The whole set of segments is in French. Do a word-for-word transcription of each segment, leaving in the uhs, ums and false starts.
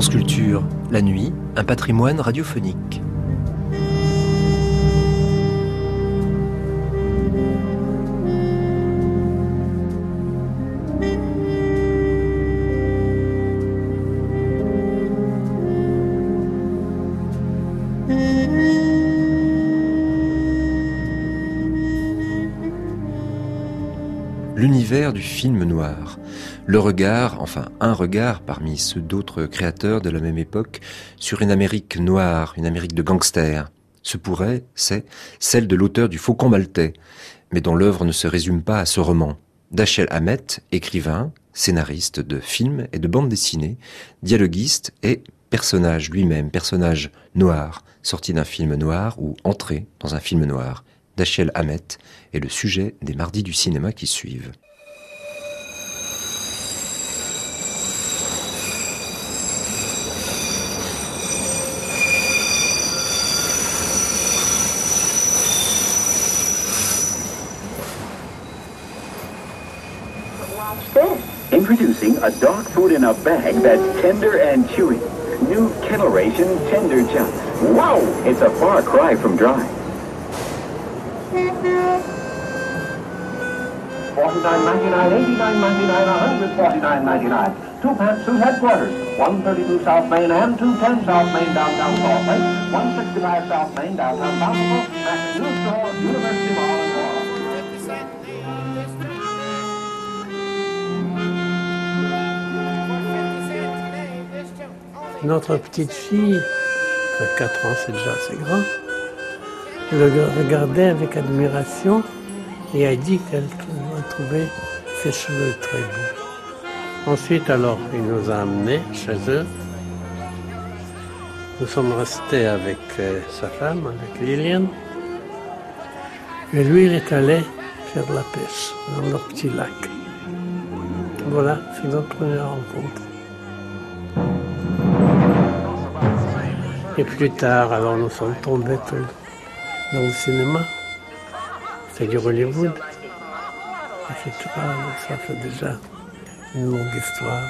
France Culture, la nuit, un patrimoine radiophonique. L'univers du film noir. Le regard, enfin un regard parmi ceux d'autres créateurs de la même époque, sur une Amérique noire, une Amérique de gangsters. Ce pourrait, c'est, celle de l'auteur du Faucon maltais, mais dont l'œuvre ne se résume pas à ce roman. Dashiell Hammett, écrivain, scénariste de films et de bandes dessinées, dialoguiste et personnage lui-même, personnage noir, sorti d'un film noir ou entré dans un film noir. Dashiell Hammett est le sujet des mardis du cinéma qui suivent. Introducing a dog food in a bag that's tender and chewy. New Kennel Ration Tender Chunks. Wow! It's a far cry from dry. forty-nine ninety-nine, eighty-nine ninety-nine, one hundred forty-nine ninety-nine. Two Pantsuit headquarters, one thirty-two South Main and two ten South Main downtown Salt Lake, one sixty-five South Main downtown Bountiful, and New Store, University Mall and Mall. Notre petite fille, qui a quatre ans, c'est déjà assez grand, le regardait avec admiration et a dit qu'elle trouvait ses cheveux très beaux. Ensuite, alors, il nous a amenés chez eux. Nous sommes restés avec euh, sa femme, avec Lilian. Et lui, il est allé faire de la pêche dans leur petit lac. Voilà, c'est notre première rencontre. Et plus tard, alors nous sommes tombés tous dans le cinéma. C'est du Hollywood. Et c'est tout, ça fait déjà une longue histoire.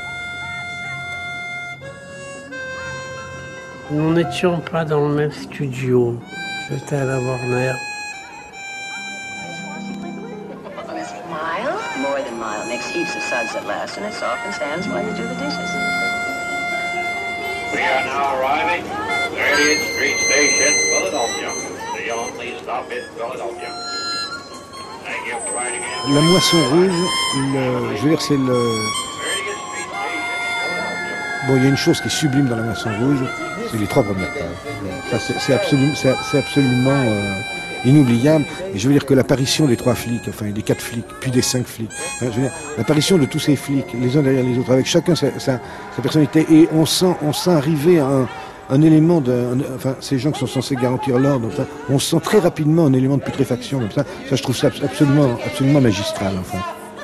Nous n'étions pas dans le même studio. J'étais à la Warner. Mild, more than mild, makes heaps of suds at last, and it softens hands while you do the dishes. We are now arriving at thirtieth Street Station, Philadelphia. The only stop in Philadelphia. Thank you for riding in. La Moisson Rouge, le, je veux dire, c'est le... Bon, il y a une chose qui est sublime dans La Moisson Rouge, c'est les trois premières pages. Enfin, c'est, c'est absolument, c'est, c'est absolument euh, inoubliable. Et je veux dire que l'apparition des trois flics, enfin des quatre flics, puis des cinq flics, enfin, je veux dire, l'apparition de tous ces flics, les uns derrière les autres, avec chacun sa, sa, sa personnalité, et on sent, on sent arriver à un, un élément de, un, enfin, ces gens qui sont censés garantir l'ordre, enfin, on sent très rapidement un élément de putréfaction, comme ça. Ça, je trouve ça absolument, absolument magistral, enfin.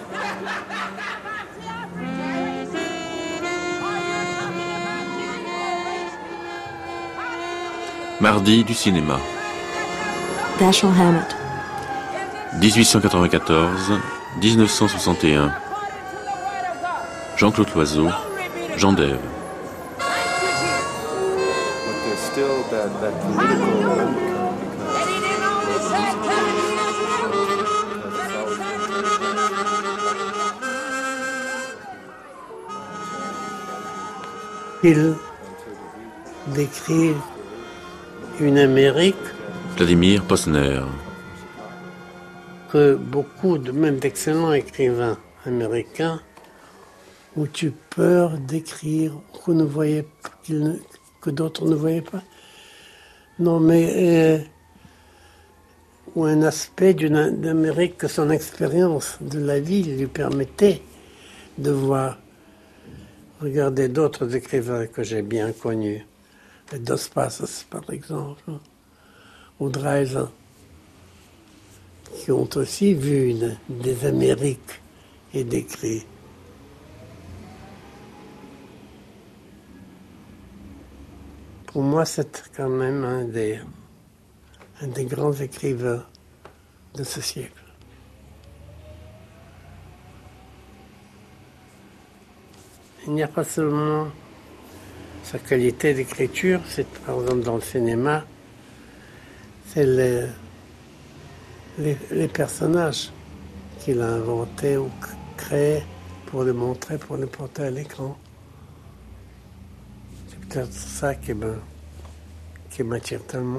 Mardi du cinéma. Dashiell Hammett. dix-huit cent quatre-vingt-quatorze à dix-neuf cent soixante et un. Jean-Claude Loiseau, Jean d'Ève. Il décrit une Amérique Vladimir Posner. Que beaucoup, de, même d'excellents écrivains américains, où tu peur d'écrire qu'on ne voyait, ne, que d'autres ne voyaient pas. Non, mais euh, ou un aspect d'une d'Amérique que son expérience de la vie lui permettait de voir. Regardez d'autres écrivains que j'ai bien connus, Dos Passos par exemple, ou Dreisel, qui ont aussi vu une, des Amériques et décrit. Pour moi, c'est quand même un des, un des grands écrivains de ce siècle. Il n'y a pas seulement sa qualité d'écriture, c'est par exemple dans le cinéma, c'est les, les, les personnages qu'il a inventés ou créés pour les montrer, pour les porter à l'écran. C'est peut-être ça qui me, qui m'attire tellement.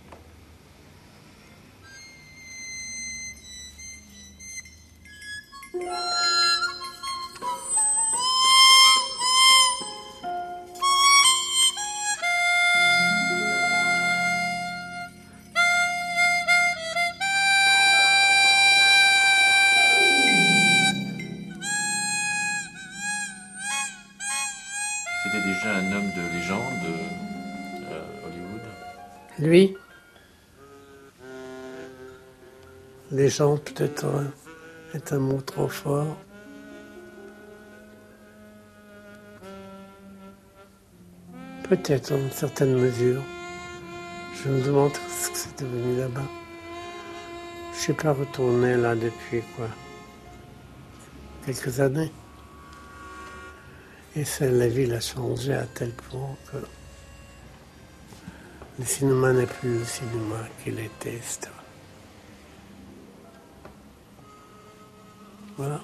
C'était déjà un homme de légende, euh, Hollywood. Lui, légende peut-être euh, est un mot trop fort. Peut-être dans une certaine mesure. Je me demande ce que c'est devenu là-bas. Je ne suis pas retourné là depuis quoi, quelques années. Et ça, la ville a changé à tel point que le cinéma n'est plus le cinéma qu'il était, et cetera. Voilà.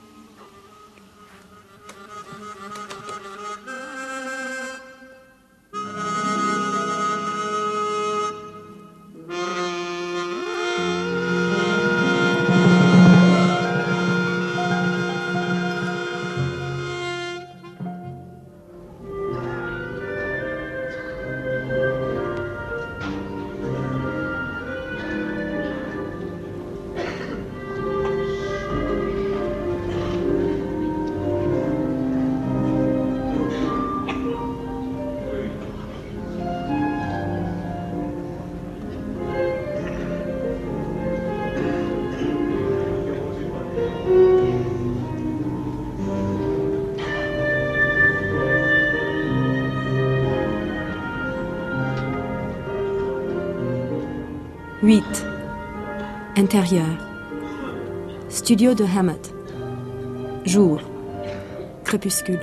huit. Intérieur. Studio de Hammett. Jour. Crépuscule.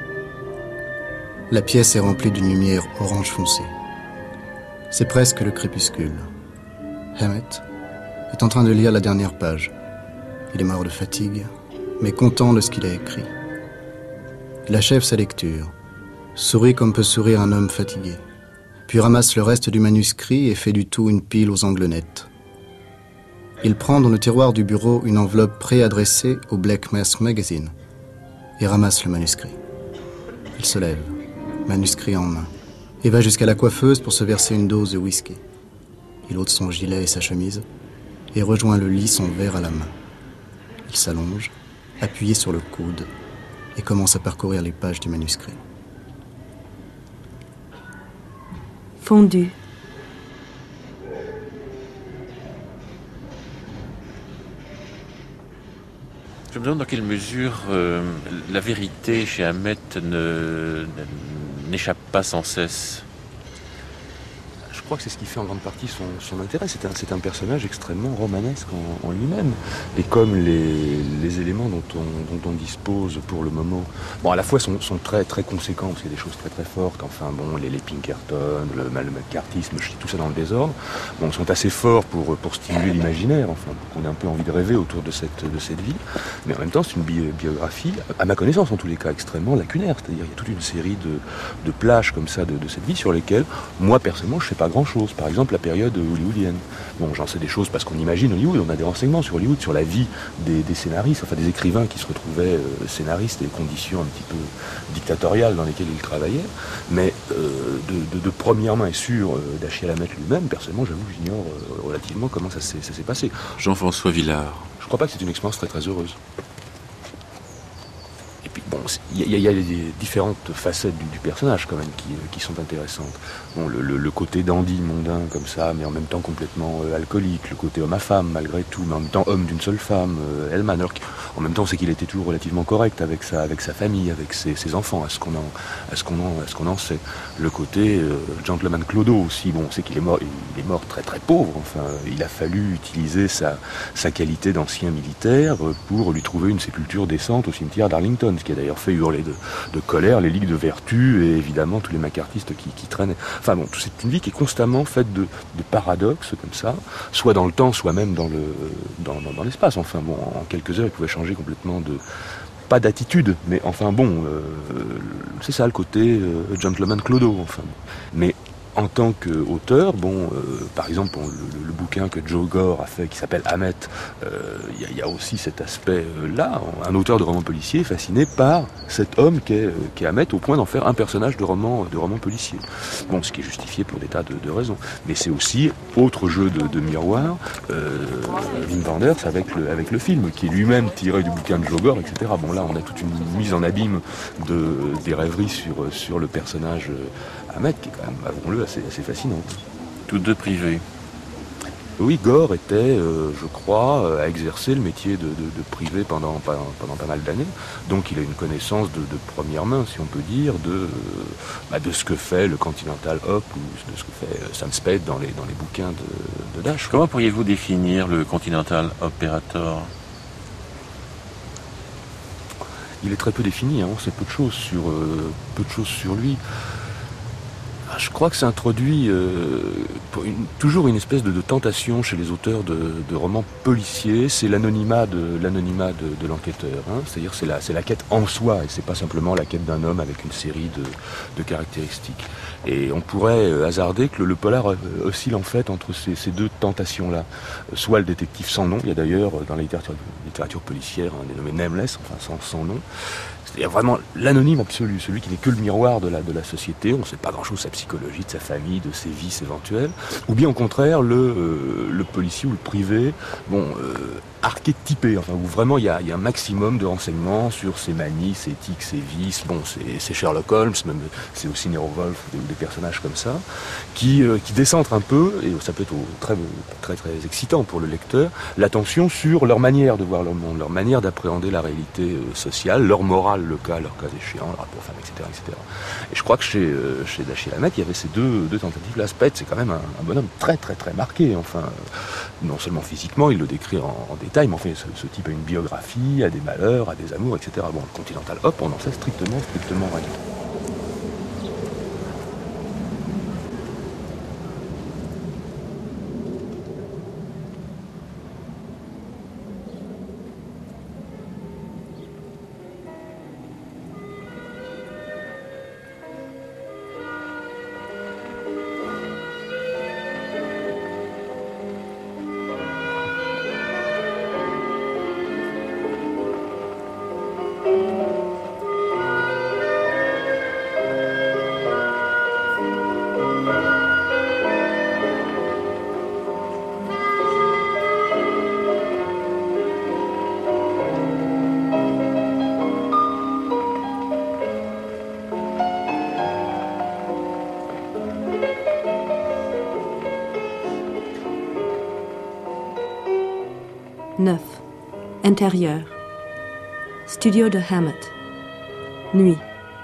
La pièce est remplie d'une lumière orange foncé. C'est presque le crépuscule. Hammett est en train de lire la dernière page. Il est mort de fatigue, mais content de ce qu'il a écrit. Il achève sa lecture, sourit comme peut sourire un homme fatigué, puis ramasse le reste du manuscrit et fait du tout une pile aux angles nets. Il prend dans le tiroir du bureau une enveloppe préadressée au Black Mask Magazine et ramasse le manuscrit. Il se lève, manuscrit en main, et va jusqu'à la coiffeuse pour se verser une dose de whisky. Il ôte son gilet et sa chemise et rejoint le lit, son verre à la main. Il s'allonge, appuyé sur le coude, et commence à parcourir les pages du manuscrit. Fondu. Je me demande dans quelle mesure euh, la vérité chez Hammett ne, n'échappe pas sans cesse. Je crois que c'est ce qui fait en grande partie son, son intérêt. C'est un, c'est un personnage extrêmement romanesque en, en lui-même. Et comme les, les éléments dont on, dont on dispose pour le moment, bon, à la fois sont, sont très, très conséquents, parce qu'il y a des choses très très fortes, enfin bon, les, les Pinkerton, le, le McCarthyisme, je dis tout ça dans le désordre, bon, sont assez forts pour, pour stimuler l'imaginaire, enfin, pour qu'on ait un peu envie de rêver autour de cette, de cette vie. Mais en même temps, c'est une bi- biographie, à ma connaissance en tous les cas, extrêmement lacunaire. C'est-à-dire, il y a toute une série de, de plages comme ça de, de cette vie sur lesquelles, moi personnellement, je ne sais pas grand-chose. Par exemple, la période hollywoodienne. Bon, j'en sais des choses parce qu'on imagine Hollywood, on a des renseignements sur Hollywood, sur la vie des, des scénaristes, enfin des écrivains qui se retrouvaient euh, scénaristes et les conditions un petit peu dictatoriales dans lesquelles ils travaillaient. Mais euh, de, de, de première main et sûre euh, d'Achille Hammett lui-même, personnellement, j'avoue, j'ignore euh, relativement comment ça s'est, ça s'est passé. Jean-François Villard. Je crois pas que c'est une expérience très très heureuse. Et puis bon, il y, y, y a des différentes facettes du, du personnage quand même qui, qui sont intéressantes. Bon, le, le, le côté dandy, mondain comme ça, mais en même temps complètement euh, alcoolique, le côté homme à femme malgré tout, mais en même temps homme d'une seule femme, euh, Hellman. Alors en même temps, on sait qu'il était toujours relativement correct avec sa, avec sa famille, avec ses, ses enfants, à ce qu'on en, à ce qu'on en, à ce qu'on en sait. Le côté euh, gentleman clodo aussi, bon, on sait qu'il est mort, il est mort très très pauvre. Enfin, il a fallu utiliser sa, sa qualité d'ancien militaire pour lui trouver une sépulture décente au cimetière d'Arlington, ce qui est d'ailleurs leur fait hurler de, de colère, les ligues de vertu et évidemment tous les macartistes qui, qui traînaient. Enfin bon, c'est une vie qui est constamment faite de, de paradoxes comme ça, soit dans le temps, soit même dans, le, dans, dans, dans l'espace. Enfin bon, en quelques heures, il pouvait changer complètement de... pas d'attitude, mais enfin bon, euh, c'est ça le côté euh, gentleman clodo, enfin. Mais en tant qu'auteur, bon, euh, par exemple, bon, le, le bouquin que Joe Gore a fait, qui s'appelle Hammett, il euh, y, y a aussi cet aspect-là, euh, un auteur de roman policier fasciné par cet homme qui est, qui est Hammett, au point d'en faire un personnage de roman, de roman policier. Bon, ce qui est justifié pour des tas de, de raisons. Mais c'est aussi autre jeu de, de miroir, euh, Wim Wenders avec le, avec le film, qui est lui-même tiré du bouquin de Joe Gore, et cetera. Bon, là, on a toute une mise en abîme de, des rêveries sur, sur le personnage Hammett, qui est quand même, avouons-le, assez, assez fascinante. Tous deux privés. Oui, Gore était, euh, je crois, a exercé le métier de, de, de privé pendant, pendant, pendant pas mal d'années. Donc il a une connaissance de, de première main, si on peut dire, de, euh, bah, de ce que fait le Continental Op ou de ce que fait Sam Spade dans les, dans les bouquins de, de Dash. Comment pourriez-vous définir le Continental Operator ? Il est très peu défini, hein, on sait peu de choses sur, euh, peu de choses sur lui. Je crois que ça introduit euh, une, toujours une espèce de, de tentation chez les auteurs de, de romans policiers, c'est l'anonymat de l'anonymat de, de l'enquêteur. Hein. C'est-à-dire c'est la, c'est la quête en soi, et c'est pas simplement la quête d'un homme avec une série de, de caractéristiques. Et on pourrait hasarder que le, le polar oscille en fait entre ces, ces deux tentations-là. Soit le détective sans nom, il y a d'ailleurs dans la littérature, littérature policière un dénommé Nameless, enfin sans, sans nom. Il y a vraiment l'anonyme absolu, celui qui n'est que le miroir de la, de la société. On ne sait pas grand-chose de sa psychologie, de sa famille, de ses vices éventuels. Ou bien au contraire, le, euh, le policier ou le privé, bon, euh, archétypé, enfin, où vraiment il y a, il y a un maximum de renseignements sur ses manies, ses tics, ses vices. Bon, c'est, c'est Sherlock Holmes, même c'est aussi Nero Wolfe, ou des, des personnages comme ça, qui, euh, qui décentrent un peu, et ça peut être au, très, très, très excitant pour le lecteur, l'attention sur leur manière de voir le monde, leur manière d'appréhender la réalité euh, sociale, leur morale local, leur cas échéant, le rapport femme, et cetera, et cetera. Et je crois que chez, euh, chez Dashiell Hammett, il y avait ces deux, deux tentatives. Là, Spade, c'est quand même un, un bonhomme très, très, très marqué. Enfin, euh, non seulement physiquement, il le décrit en, en détail, mais enfin, ce, ce type a une biographie, a des malheurs, a des amours, et cetera. Bon, le Continental Op, on en sait strictement, strictement rien. neuf. Intérieur. Studio de Hammett. Nuit.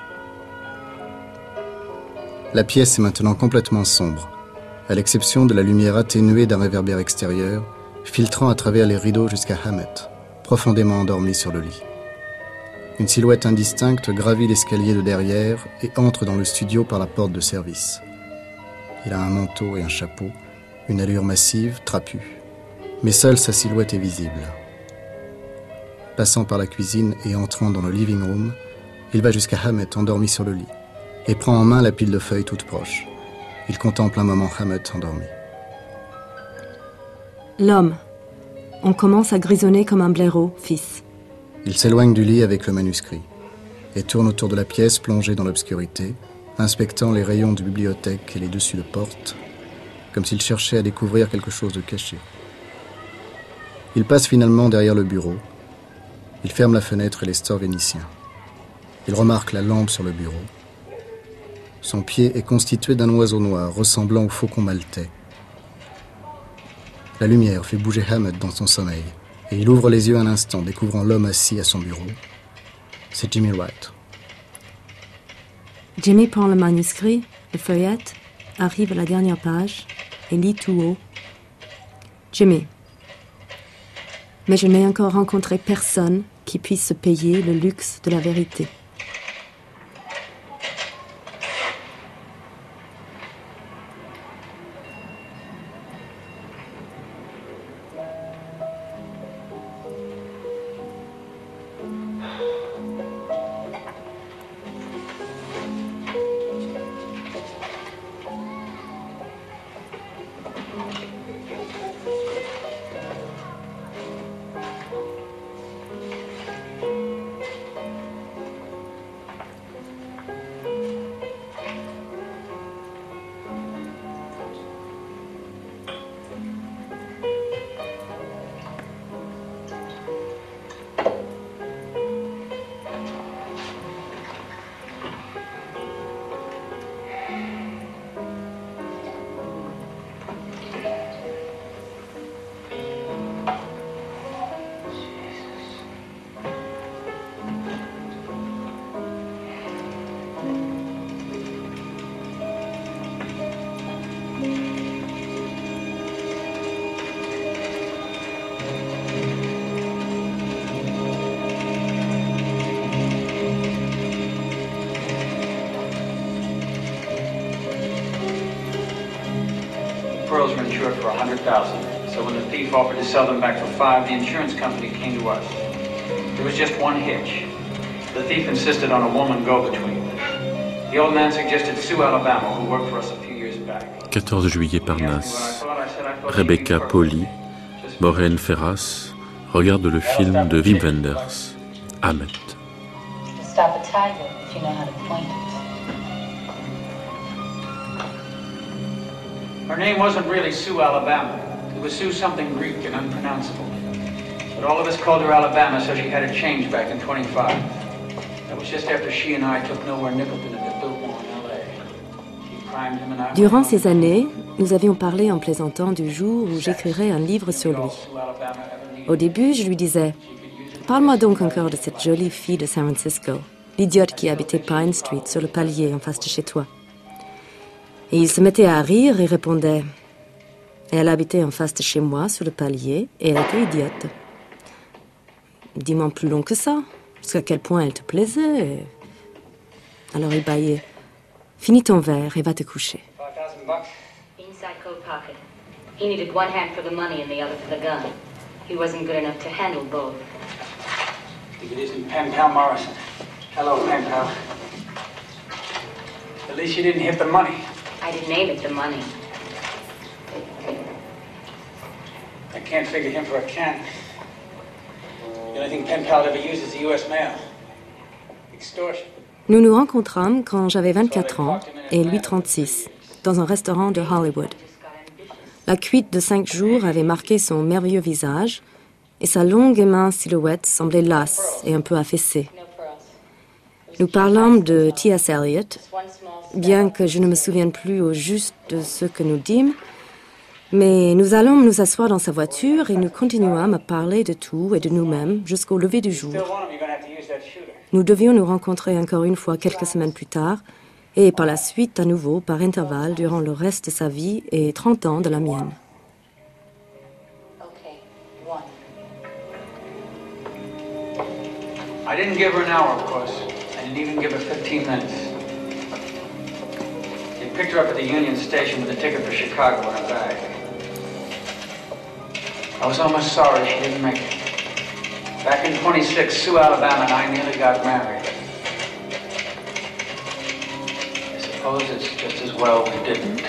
La pièce est maintenant complètement sombre, à l'exception de la lumière atténuée d'un réverbère extérieur, filtrant à travers les rideaux jusqu'à Hammett, profondément endormi sur le lit. Une silhouette indistincte gravit l'escalier de derrière et entre dans le studio par la porte de service. Il a un manteau et un chapeau, une allure massive, trapue. Mais seule sa silhouette est visible. Passant par la cuisine et entrant dans le living room, il va jusqu'à Hammett endormi sur le lit et prend en main la pile de feuilles toute proche. Il contemple un moment Hammett endormi. L'homme. On commence à grisonner comme un blaireau, fils. Il s'éloigne du lit avec le manuscrit et tourne autour de la pièce plongée dans l'obscurité, inspectant les rayons de bibliothèque et les dessus de porte, comme s'il cherchait à découvrir quelque chose de caché. Il passe finalement derrière le bureau. Il ferme la fenêtre et les stores vénitiens. Il remarque la lampe sur le bureau. Son pied est constitué d'un oiseau noir ressemblant au faucon maltais. La lumière fait bouger Hammett dans son sommeil et il ouvre les yeux un instant, découvrant l'homme assis à son bureau. C'est Jimmy Wright. Jimmy prend le manuscrit, le feuillette, arrive à la dernière page et lit tout haut. Jimmy. Mais je n'ai encore rencontré personne qui puisse se payer le luxe de la vérité. pearls were insured for a hundred thousand. So when the thief offered to sell them back for five, the insurance company came to us. There was just one hitch. The thief insisted on a woman go-between. The old man suggested Sue Alabama, who worked for us a few years back. quatorze juillet Parnasse. Rebecca Pauli, Maureen Ferras regarde le film de Wim Wenders, Hamet. Stop a tiger if you know how to point it. Her name wasn't really Sue Alabama. It was Sue something Greek and unpronounceable. But all of us called her Alabama, so she had it changed back in twenty-five. That was just after she and I took Nowhere Nickelton at the Biltmore in L A. She primed him and I... Durant ces années, nous avions parlé en plaisantant du jour où j'écrirais un livre sur lui. Au début, je lui disais « Parle-moi donc encore de cette jolie fille de San Francisco, l'idiote qui habitait Pine Street, sur le palier en face de chez toi. » Et il se mettait à rire et répondait « Elle habitait en face de chez moi, sur le palier, et elle était idiote. » Dis-moi plus long que ça, jusqu'à quel point elle te plaisait. Alors il bâillait « Finis ton verre et va te coucher. » Inside coat pocket. He needed one hand for the money and the other for the gun. He wasn't good enough to handle both. I think it isn't Pen Pal Morrison. Hello, Pen Pal. At least you didn't hit the money. I didn't aim at the money. I can't figure him for a can. The only thing Pen Pal ever used is the U S mail. Extortion. Nous nous rencontrâmes quand j'avais vingt-quatre ans et lui trente-six, dans un restaurant de Hollywood. La cuite de cinq jours avait marqué son merveilleux visage et sa longue et mince silhouette semblait lasse et un peu affaissée. Nous parlâmes de T S Eliot, bien que je ne me souvienne plus au juste de ce que nous dîmes, mais nous allâmes nous asseoir dans sa voiture et nous continuâmes à parler de tout et de nous-mêmes jusqu'au lever du jour. Nous devions nous rencontrer encore une fois quelques semaines plus tard, et par la suite à nouveau par intervalles durant le reste de sa vie et trente ans de la mienne. I didn't give her an hour, of course. I didn't even give her fifteen minutes. They picked her up at the Union Station with a ticket for Chicago in her bag. I was almost sorry she didn't make it. Back in twenty-six, Sue Alabama and I nearly got married. I suppose it's just as well we didn't.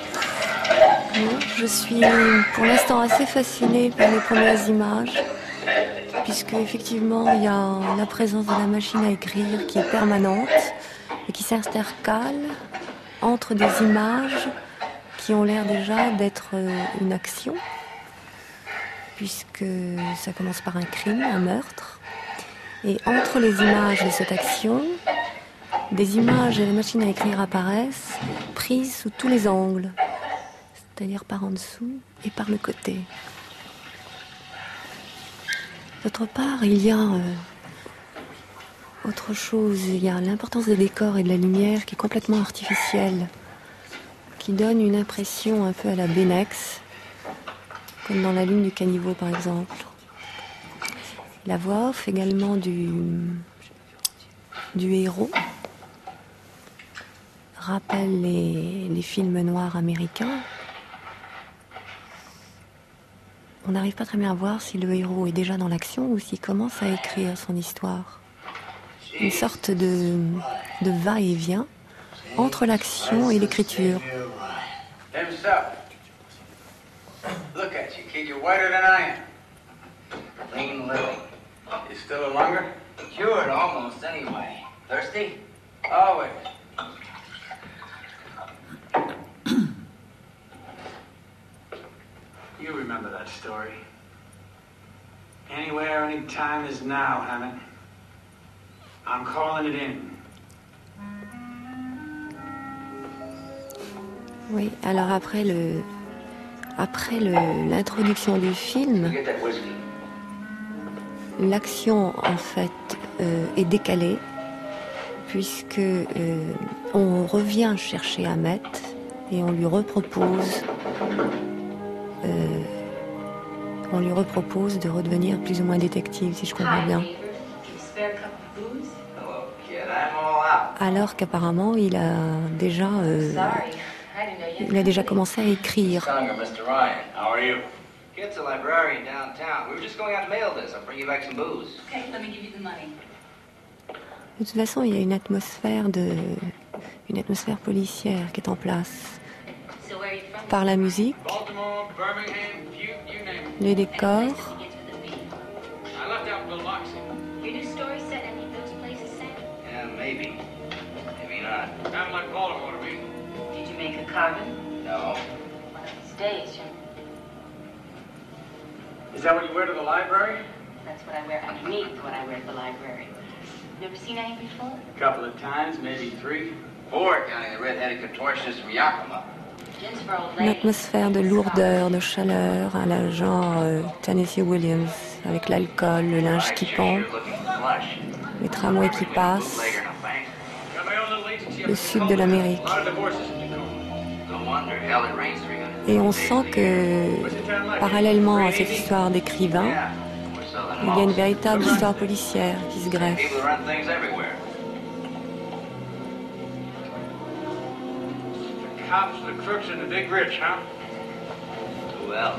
Je suis pour l'instant assez fascinée par les premières images, puisque effectivement il y a la présence de la machine à écrire qui est permanente et qui s'intercale entre des images qui ont l'air déjà d'être une action, puisque ça commence par un crime, un meurtre, et entre les images de cette action, des images et la machine à écrire apparaissent prises sous tous les angles, c'est-à-dire par en dessous et par le côté. D'autre part, il y a euh, autre chose, il y a l'importance des décors et de la lumière qui est complètement artificielle, qui donne une impression un peu à la Benex, comme dans La Lune du Caniveau par exemple. La voix off également du, du héros rappelle les, les films noirs américains. On n'arrive pas très bien à voir si le héros est déjà dans l'action ou s'il commence à écrire son histoire. Une sorte de, de va-et-vient entre l'action et l'écriture. Look at you, kid. You're whiter than I am. Lean Lily. You still a lunger? Cured almost, anyway. Thirsty? Always. You remember that story. Anywhere, anytime is now, Hammond. I'm calling it in. Oui, alors après le... Après le, l'introduction du film, l'action en fait euh, est décalée puisque euh, on revient chercher Hamet et on lui repropose, euh, on lui repropose de redevenir plus ou moins détective, si je comprends bien. Alors qu'apparemment il a déjà euh, il a déjà commencé à écrire. mister Ryan. How are you? Kid's a librarian downtown. We were just going out to mail this. I'll bring you back some booze. Okay, let me give you the money. De toute façon, il y a une atmosphère de, une atmosphère policière qui est en place. So where are you from? Par la musique, Baltimore, Birmingham, Butte, you name it. les décors, Begins with a B. I left out in Biloxi. Your new story set in any of those places, Sam? Yeah, maybe. Maybe not. Kind of like Baltimore to me. Did you make a carving? No. One of these days, you'll... Is that what you wear to the library? That's what I wear underneath what I wear at the library. Never seen any before? A couple of times, maybe three. Four, counting the red-headed contortionist from Yakima. Gins for old une ladies. atmosphère de lourdeur, de chaleur, à la genre euh, Tennessee Williams, avec l'alcool, le linge qui pend, les tramways qui passent, le sud de l'Amérique. No wonder, hell, it rains three hundred. Et on sent que, parallèlement à cette histoire d'écrivain, il y a une véritable histoire policière qui se greffe. People run things everywhere. The cops, the crooks, and the big rich, huh? Who else?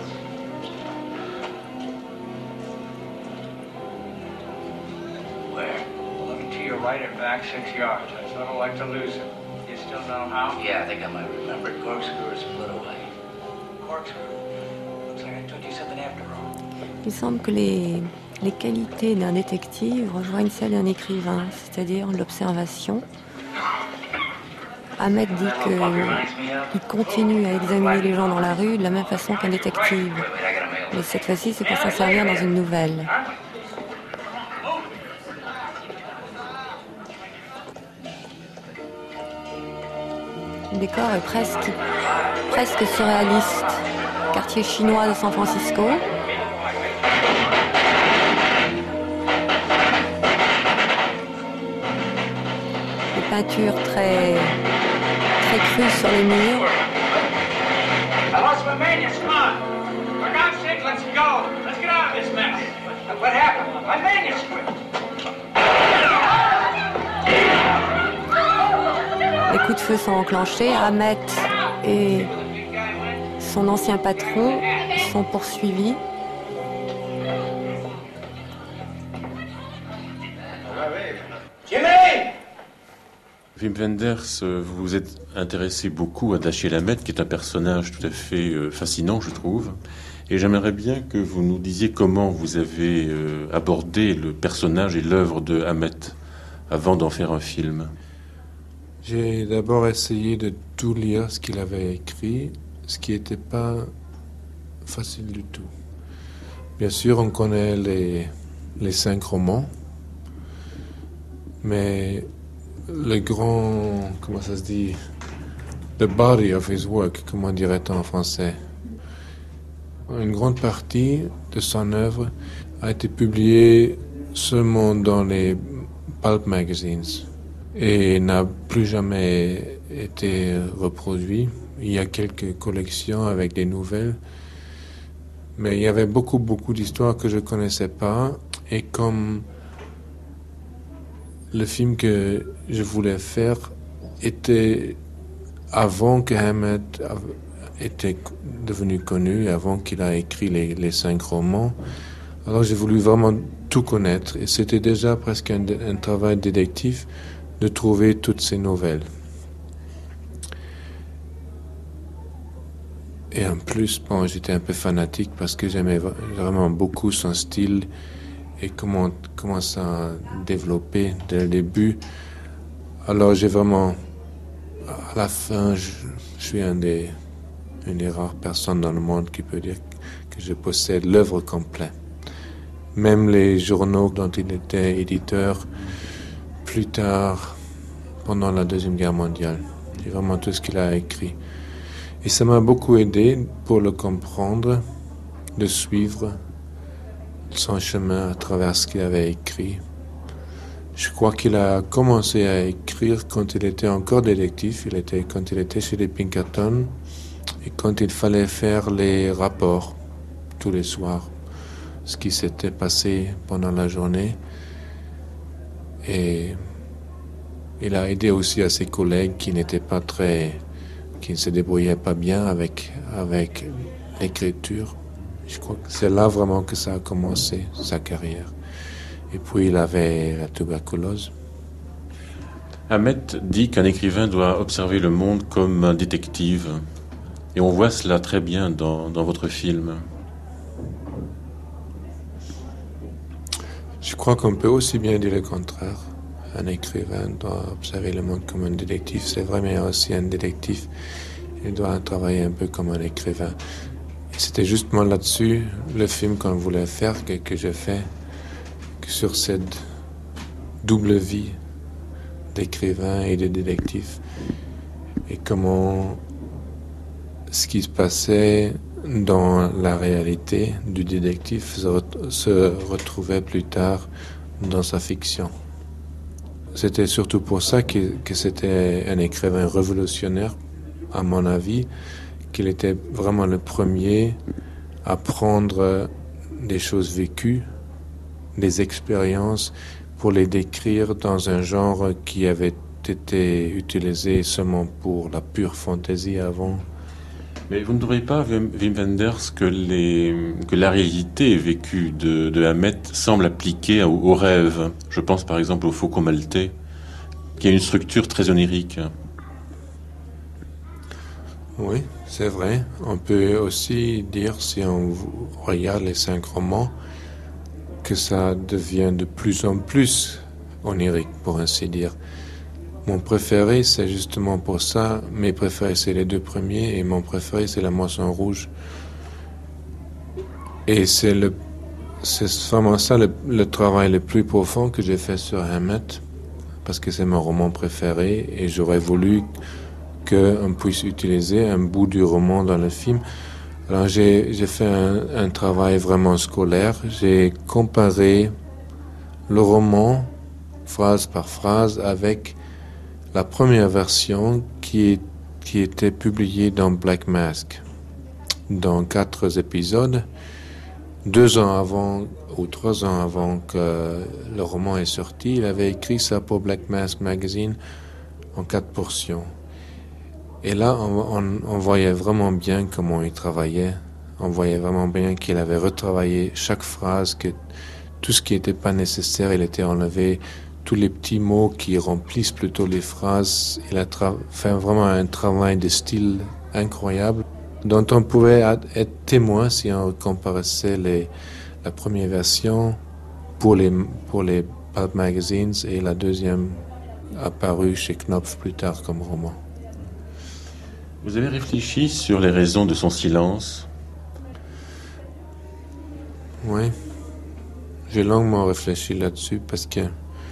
Where? Looking to your right and back six yards. I sort of like to lose him. You still know how? Yeah, I think I might remember. Corkscrew is split away. Corkscrew. Looks like I told you something after all. Il semble que les, les qualités d'un détective rejoignent celles d'un écrivain, c'est-à-dire l'observation. Ahmed dit qu'il continue à examiner les gens dans la rue de la même façon qu'un détective. Mais cette fois-ci, c'est pour s'en servir dans une nouvelle. Le décor est presque, presque surréaliste. Quartier chinois de San Francisco. Des peintures très, très crues sur les murs. I lost my manuscript. Come on. For God's sake, let's go. Let's get out of this mess. What happened? My manuscript. Les coups de feu sont enclenchés. Ahmet et son ancien patron sont poursuivis. Jimmy! Wim Wenders, vous vous êtes intéressé beaucoup à Dashiell Hammett, qui est un personnage tout à fait euh, fascinant, je trouve. Et j'aimerais bien que vous nous disiez comment vous avez euh, abordé le personnage et l'œuvre de Hammett avant d'en faire un film. J'ai d'abord essayé de tout lire ce qu'il avait écrit, ce qui n'était pas facile du tout. Bien sûr, on connaît les, les cinq romans, mais le grand, comment ça se dit, the body of his work, comment dirait-on en français, une grande partie de son œuvre a été publiée seulement dans les pulp magazines et n'a plus jamais été reproduit. Il y a quelques collections avec des nouvelles, mais il y avait beaucoup, beaucoup d'histoires que je ne connaissais pas. Et comme le film que je voulais faire était avant que Hammett était devenu connu, avant qu'il a écrit les, les cinq romans, alors j'ai voulu vraiment tout connaître. Et c'était déjà presque un, un travail détective de trouver toutes ces nouvelles. Et en plus, bon, j'étais un peu fanatique parce que j'aimais vraiment beaucoup son style et comment, comment ça a développé dès le début. Alors j'ai vraiment, à la fin, je, je suis un des, une des rares personnes dans le monde qui peut dire que je possède l'œuvre complète. Même les journaux dont il était éditeur, plus tard, pendant la Deuxième Guerre mondiale. J'ai vraiment tout ce qu'il a écrit. Et ça m'a beaucoup aidé pour le comprendre, de suivre son chemin à travers ce qu'il avait écrit. Je crois qu'il a commencé à écrire quand il était encore détective, il était, quand il était chez les Pinkerton, et quand il fallait faire les rapports tous les soirs, ce qui s'était passé pendant la journée. Et il a aidé aussi à ses collègues qui n'étaient pas très, qui ne se débrouillait pas bien avec, avec l'écriture. Je crois que c'est là vraiment que ça a commencé, sa carrière. Et puis il avait la tuberculose. Hamet dit qu'un écrivain doit observer le monde comme un détective. Et on voit cela très bien dans, dans votre film. Je crois qu'on peut aussi bien dire le contraire. Un écrivain doit observer le monde comme un détective. C'est vrai, mais aussi un détective, il doit travailler un peu comme un écrivain. Et c'était justement là-dessus, le film qu'on voulait faire, que, que j'ai fait, que sur cette double vie d'écrivain et de détective. Et comment ce qui se passait dans la réalité du détective se, re- se retrouvait plus tard dans sa fiction. C'était surtout pour ça que, que c'était un écrivain révolutionnaire, à mon avis, qu'il était vraiment le premier à prendre des choses vécues, des expériences, pour les décrire dans un genre qui avait été utilisé seulement pour la pure fantaisie avant. Mais vous ne trouvez pas, Wim Wenders, que, les, que la réalité vécue de, de Hamet semble appliquée au, au rêve? Je pense par exemple au Faucon maltais, qui a une structure très onirique. Oui, c'est vrai. On peut aussi dire, si on regarde les cinq romans, que ça devient de plus en plus onirique, pour ainsi dire. Mon préféré, c'est justement pour ça. Mes préférés, c'est les deux premiers, et mon préféré, c'est La Moisson Rouge. Et c'est le, c'est vraiment ça le, le travail le plus profond que j'ai fait sur Hamet, parce que c'est mon roman préféré, et j'aurais voulu qu'on puisse utiliser un bout du roman dans le film. Alors j'ai, j'ai fait un, un travail vraiment scolaire. J'ai comparé le roman, phrase par phrase, avec la première version qui, est, qui était publiée dans Black Mask, dans quatre épisodes, deux ans avant ou trois ans avant que le roman est sorti. Il avait écrit ça pour Black Mask Magazine en quatre portions. Et là, on, on, on voyait vraiment bien comment il travaillait. On voyait vraiment bien qu'il avait retravaillé chaque phrase, que tout ce qui n'était pas nécessaire, il était enlevé. Tous les petits mots qui remplissent plutôt les phrases. Il a tra- fait vraiment un travail de style incroyable, dont on pouvait être témoin si on comparait les, la première version pour les, pour les Pulp Magazines et la deuxième apparue chez Knopf plus tard comme roman. Vous avez réfléchi sur les raisons de son silence? Oui, j'ai longuement réfléchi là-dessus parce que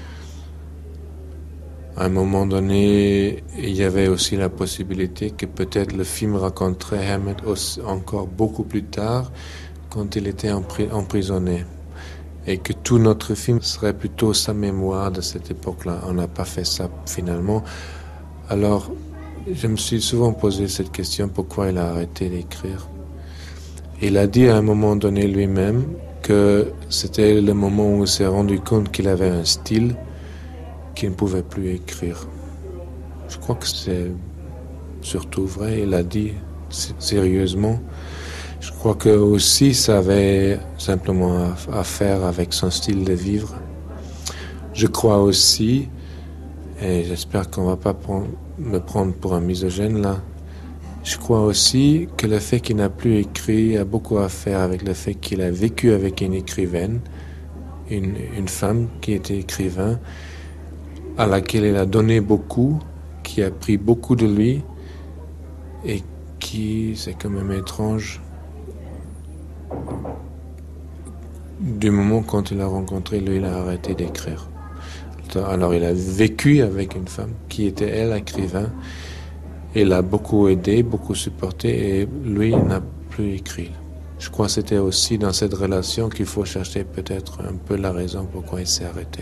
à un moment donné, il y avait aussi la possibilité que peut-être le film raconterait Hamet encore beaucoup plus tard, quand il était empri- emprisonné. Et que tout notre film serait plutôt sa mémoire de cette époque-là. On n'a pas fait ça finalement. Alors, je me suis souvent posé cette question, pourquoi il a arrêté d'écrire. Il a dit à un moment donné lui-même que c'était le moment où il s'est rendu compte qu'il avait un style qu'il ne pouvait plus écrire. Je crois que c'est surtout vrai, il a dit sérieusement. Je crois que aussi ça avait simplement à, à faire avec son style de vivre. Je crois aussi, et j'espère qu'on ne va pas prendre, me prendre pour un misogyne là, je crois aussi que le fait qu'il n'a plus écrit a beaucoup à faire avec le fait qu'il a vécu avec une écrivaine, une, une femme qui était écrivain, à laquelle il a donné beaucoup, qui a pris beaucoup de lui, et qui, c'est quand même étrange, du moment quand il a rencontré, lui, il a arrêté d'écrire. Alors il a vécu avec une femme qui était, elle, écrivain, et l'a beaucoup aidé, beaucoup supporté, et lui, il n'a plus écrit. Je crois que c'était aussi dans cette relation qu'il faut chercher peut-être un peu la raison pourquoi il s'est arrêté.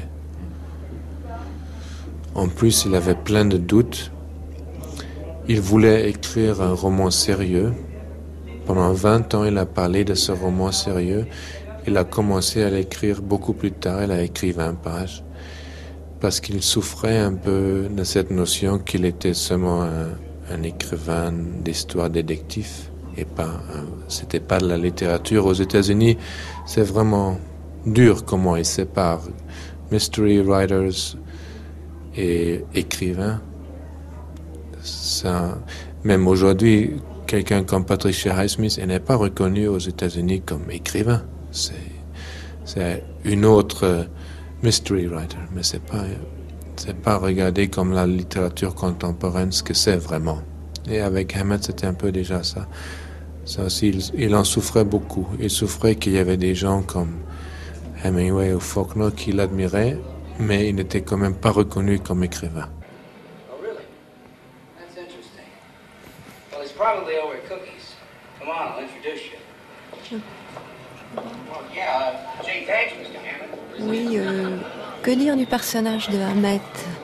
En plus, il avait plein de doutes. Il voulait écrire un roman sérieux. Pendant vingt ans, il a parlé de ce roman sérieux. Il a commencé à l'écrire beaucoup plus tard. Il a écrit vingt pages. Parce qu'il souffrait un peu de cette notion qu'il était seulement un, un écrivain d'histoire détective et pas, un, c'était pas de la littérature. Aux États-Unis, c'est vraiment dur comment ils séparent mystery writers et écrivains. Ça, même aujourd'hui, quelqu'un comme Patricia Highsmith, elle n'est pas reconnue aux États-Unis comme écrivain. C'est, c'est une autre mystery writer, mais c'est pas, c'est pas regardé comme la littérature contemporaine, ce que c'est vraiment. Et avec Hammett, c'était un peu déjà ça. Ça aussi, il, il en souffrait beaucoup. Il souffrait qu'il y avait des gens comme Hemingway ou Faulkner qui l'admiraient, mais il n'était quand même pas reconnu comme écrivain. Probably over cookies. Come on, I'll introduce you. Well, yeah, uh, Jane, thanks, Mister Hammond. Oui, euh, que dire du personnage de Hammett?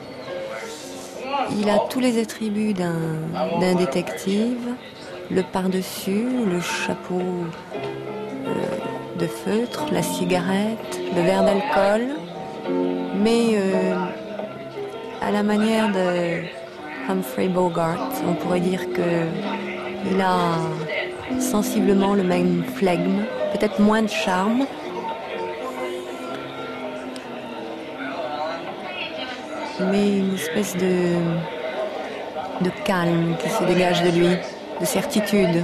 Il a tous les attributs d'un, d'un détective, le par-dessus, le chapeau euh, de feutre, la cigarette, le verre d'alcool, mais euh, à la manière de Humphrey Bogart, on pourrait dire que il a sensiblement le même flegme, peut-être moins de charme. Mais une espèce de, de calme qui se dégage de lui, de certitude.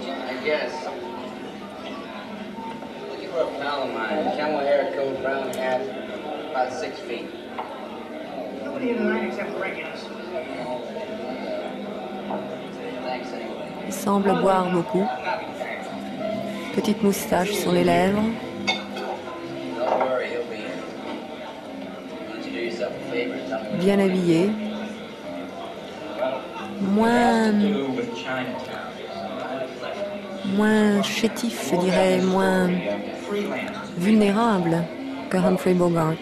Il semble boire beaucoup. Petite moustache sur les lèvres. Bien habillé. Moins... moins chétif, je dirais, moins vulnérable que Humphrey Bogart.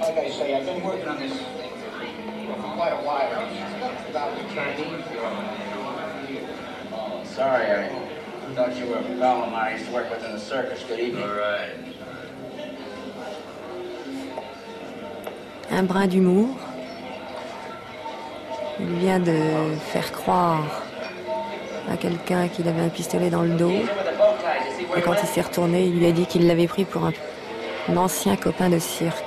Sorry, I thought you were a pal of mine. I used to work with in the circus. Good evening. All right. Un brin d'humour. Il vient de faire croire à quelqu'un qu'il avait un pistolet dans le dos. Et quand il s'est retourné, il lui a dit qu'il l'avait pris pour un, un ancien copain de cirque.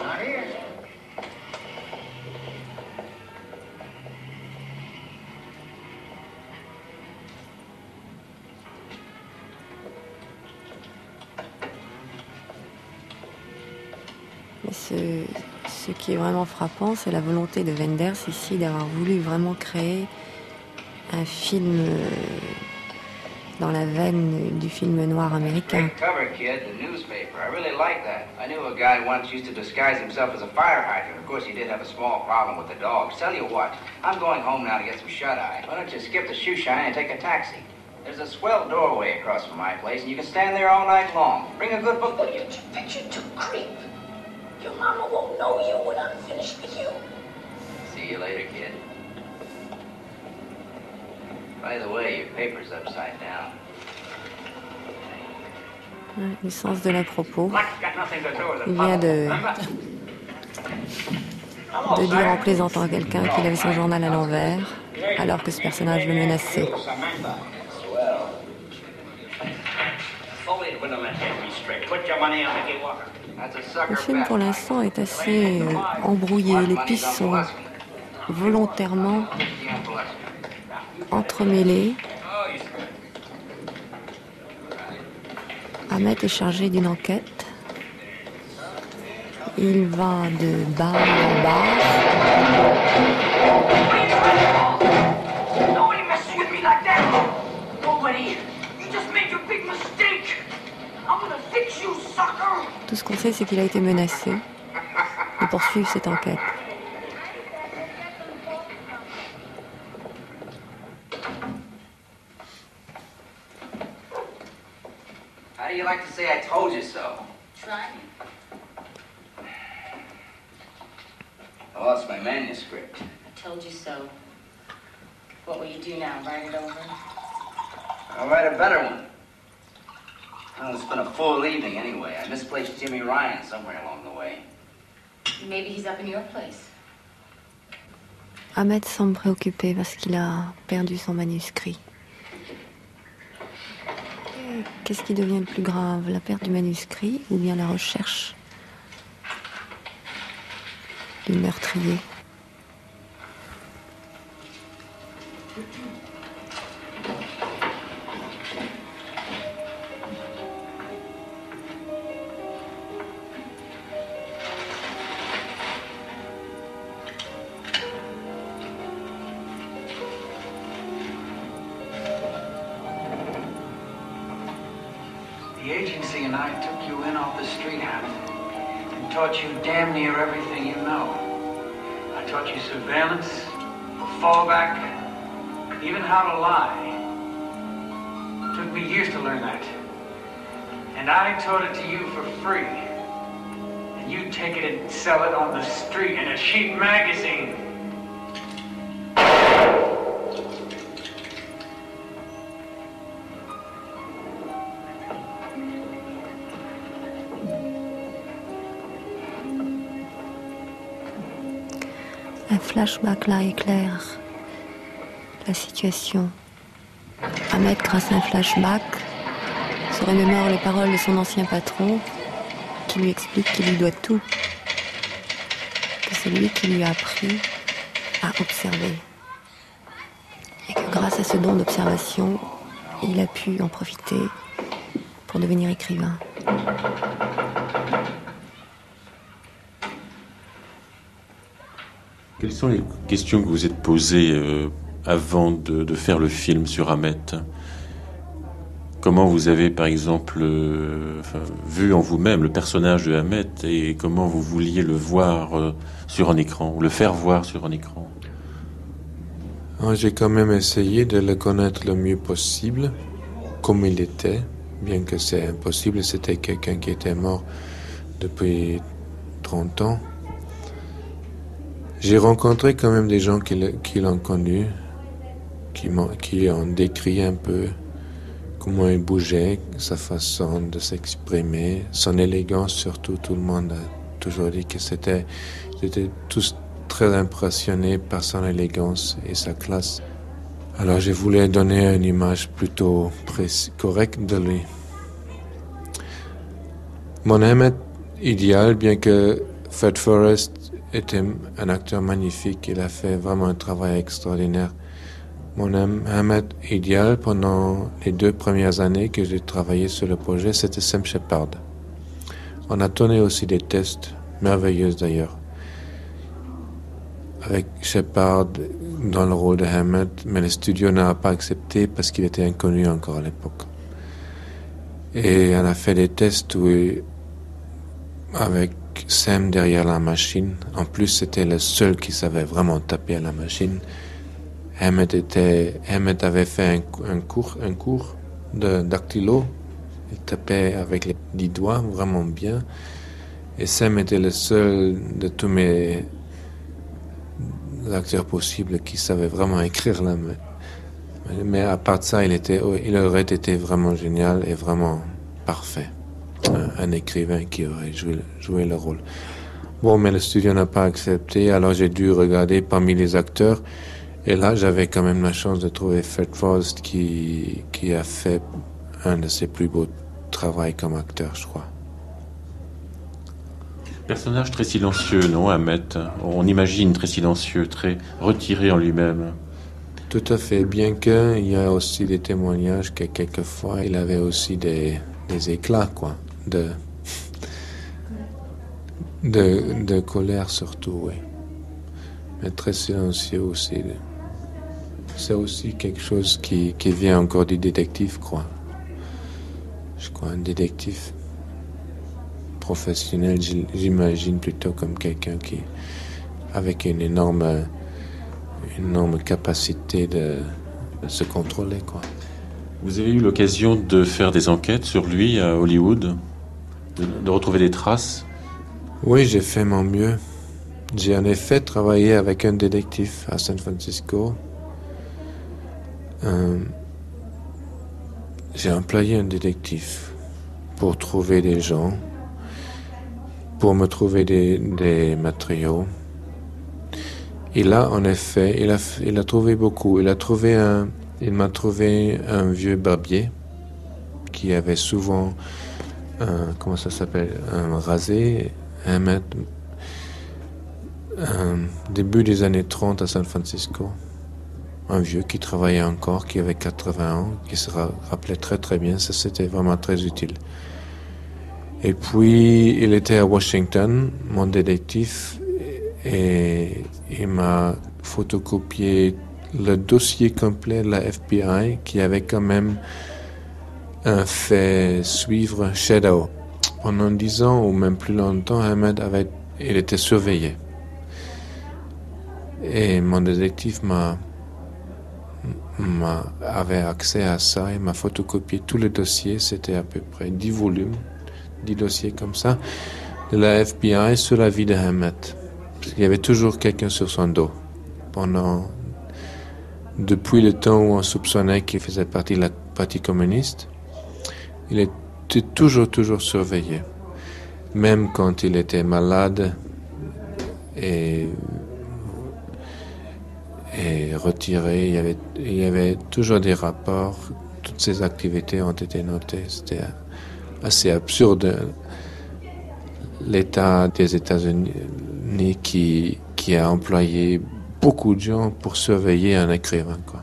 Et ce, ce qui est vraiment frappant, c'est la volonté de Wenders ici d'avoir voulu vraiment créer un film euh, dans la veine du film noir américain. Great cover, kid, the newspaper. I really like that. I knew a guy once used to disguise himself as a fire hydrant. Of course, he did have a small problem with the dogs. Tell you what, I'm going home now to get some shut-eye. Why don't you skip the shoe shine and take a taxi? There's a swell doorway across from my place, and you can stand there all night long. Bring a good book with you. Picture to creep. Your mama won't know you when I'm finished with you. See you later, kid. By the way, your paper's upside down. Le sens de l'à-propos. Il vient de, de dire en plaisantant à quelqu'un qu'il avait son journal à l'envers, alors que ce personnage le menaçait. Le film, pour l'instant, est assez euh, embrouillé. Les pistes sont volontairement entremêlées. Hammett est chargé d'une enquête. Il va de bar en bar. Nobody messes with me like that. Nobody. You just made your big mistake. I'm gonna fix you, sucker. Tout ce qu'on sait, c'est qu'il a été menacé de poursuivre cette enquête. How do you like to say I told you so? Try me. I lost my manuscript. I told you so. What will you do now? Write it over? I'll write a better one. Well, it's been a full evening anyway. I misplaced Jimmy Ryan somewhere along the way. Maybe he's up in your place. Ahmed semble préoccupé parce qu'il a perdu son manuscrit. Et qu'est-ce qui devient le plus grave, la perte du manuscrit ou bien la recherche du meurtrier? The agency and I took you in off the street, Hammond, and taught you damn near everything you know. I taught you surveillance, fallback, even how to lie. It took me years to learn that. And I taught it to you for free. And you take it and sell it on the street in a cheap magazine. Un flashback là éclaire la situation. Ahmed, grâce à un flashback, se remémore les paroles de son ancien patron qui lui explique qu'il lui doit tout. Que c'est lui qui lui a appris à observer. Et que grâce à ce don d'observation, il a pu en profiter pour devenir écrivain. Quelles sont les questions que vous êtes posées euh, avant de, de faire le film sur Ahmed? Comment vous avez, par exemple, euh, enfin, vu en vous-même le personnage de Ahmed et comment vous vouliez le voir euh, sur un écran, ou le faire voir sur un écran? Alors, j'ai quand même essayé de le connaître le mieux possible, comme il était, bien que c'est impossible. C'était quelqu'un qui était mort depuis trente ans. J'ai rencontré quand même des gens qui, qui l'ont connu, qui, m'ont, qui ont décrit un peu comment il bougeait, sa façon de s'exprimer, son élégance surtout. Tout le monde a toujours dit que c'était... J'étais tous très impressionnés par son élégance et sa classe. Alors je voulais donner une image plutôt précis, correcte de lui. Mon Ahmed idéal, bien que Fred Forrest était un acteur magnifique, il a fait vraiment un travail extraordinaire. Mon Ahmed idéal pendant les deux premières années que j'ai travaillé sur le projet, c'était Sam Shepard. On a tourné aussi des tests merveilleux d'ailleurs, avec Shepard dans le rôle de Ahmed, mais le studio n'a pas accepté parce qu'il était inconnu encore à l'époque. Et on a fait des tests où, avec Sam derrière la machine. En plus, c'était le seul qui savait vraiment taper à la machine. Ahmed, était, Ahmed avait fait un, un cours, un cours de dactylo. Il tapait avec les dix doigts vraiment bien. Et Sam était le seul de tous mes acteurs possibles qui savait vraiment écrire la main. Mais à part de ça, il, était, il aurait été vraiment génial et vraiment parfait. Un écrivain qui aurait joué, joué le rôle. Bon, mais le studio n'a pas accepté, alors j'ai dû regarder parmi les acteurs. Et là, j'avais quand même la chance de trouver Fred Forrest qui, qui a fait un de ses plus beaux travaux comme acteur, je crois. Personnage très silencieux, non, Ahmed? On imagine très silencieux, très retiré en lui-même. Tout à fait, bien qu'il y a aussi des témoignages que quelquefois, il avait aussi des, des éclats, quoi. De, de, de colère surtout, oui. Mais très silencieux aussi. C'est aussi quelque chose qui, qui vient encore du détective, quoi. Je crois un détective professionnel, j'imagine plutôt comme quelqu'un qui, avec une énorme, une énorme capacité de, de se contrôler, quoi. Vous avez eu l'occasion de faire des enquêtes sur lui à Hollywood? De, de retrouver des traces? Oui, j'ai fait mon mieux. J'ai en effet travaillé avec un détective à San Francisco. Euh, j'ai employé un détective pour trouver des gens, pour me trouver des, des matériaux. Et là, en effet, il a, il a trouvé beaucoup. Il a trouvé un, il m'a trouvé un vieux barbier qui avait souvent un, comment ça s'appelle, un rasé, un mètre, un début des années trente à San Francisco. Un vieux qui travaillait encore, qui avait quatre-vingts ans, qui se rappelait très très bien. Ça, c'était vraiment très utile. Et puis, il était à Washington, mon détective, et il m'a photocopié le dossier complet de la F B I qui avait quand même un fait suivre Shadow. Pendant dix ans ou même plus longtemps, Ahmed avait, il était surveillé. Et mon détective m'a, m'a avait accès à ça et m'a photocopié tous les dossiers. C'était à peu près dix volumes, dix dossiers comme ça, de la F B I sur la vie de Ahmed. Il y avait toujours quelqu'un sur son dos. Pendant, depuis le temps où on soupçonnait qu'il faisait partie de la partie communiste, il était toujours, toujours surveillé. Même quand il était malade et, et retiré, il y, avait, il y avait toujours des rapports. Toutes ses activités ont été notées. C'était assez absurde. L'État des États-Unis qui, qui a employé beaucoup de gens pour surveiller un écrivain, quoi.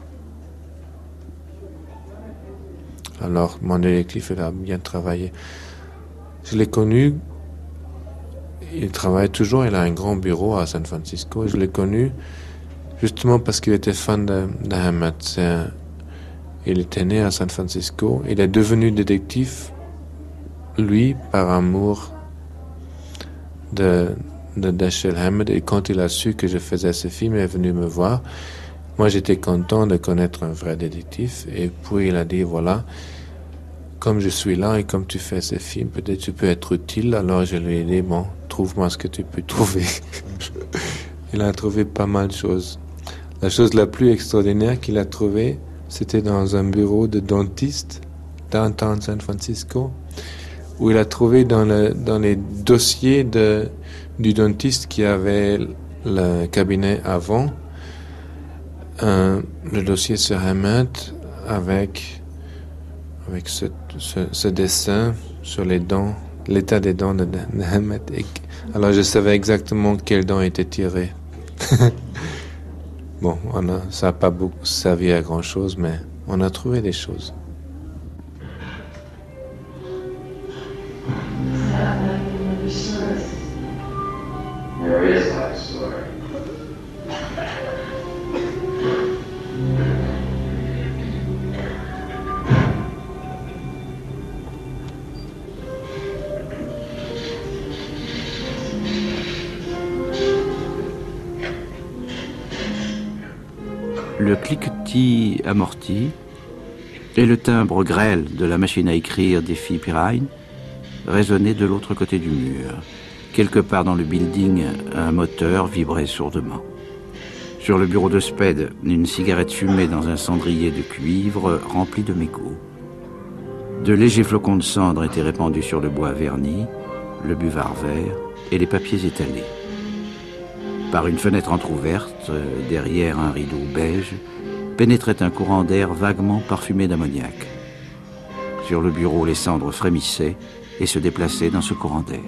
Alors, mon détective, il a bien travaillé. Je l'ai connu, il travaille toujours, il a un grand bureau à San Francisco. Je l'ai connu justement parce qu'il était fan d'Ahmed. Il était né à San Francisco. Il est devenu détective, lui, par amour de, de Dashiell Hammett. Et quand il a su que je faisais ce film, il est venu me voir. Moi, j'étais content de connaître un vrai détective. Et puis, il a dit, voilà, comme je suis là et comme tu fais ce film, peut-être tu peux être utile. Alors, je lui ai dit, bon, trouve-moi ce que tu peux trouver. Il a trouvé pas mal de choses. La chose la plus extraordinaire qu'il a trouvée, c'était dans un bureau de dentiste, downtown San Francisco, où il a trouvé dans, le, dans les dossiers de, du dentiste qui avait le cabinet avant, un, le dossier sur Hammett avec, avec ce, ce, ce dessin sur les dents, l'état des dents de, de Hammett. Et, alors je savais exactement quelles dents étaient tirées. Bon, on a, ça n'a pas beaucoup servi à grand chose, mais on a trouvé des choses. There is that story. Le cliquetis amorti et le timbre grêle de la machine à écrire d'Effie Pirine résonnaient de l'autre côté du mur. Quelque part dans le building, un moteur vibrait sourdement. Sur le bureau de Spade, une cigarette fumait dans un cendrier de cuivre rempli de mégots. De légers flocons de cendre étaient répandus sur le bois verni, le buvard vert et les papiers étalés. Par une fenêtre entr'ouverte, derrière un rideau beige, pénétrait un courant d'air vaguement parfumé d'ammoniac. Sur le bureau, les cendres frémissaient et se déplaçaient dans ce courant d'air.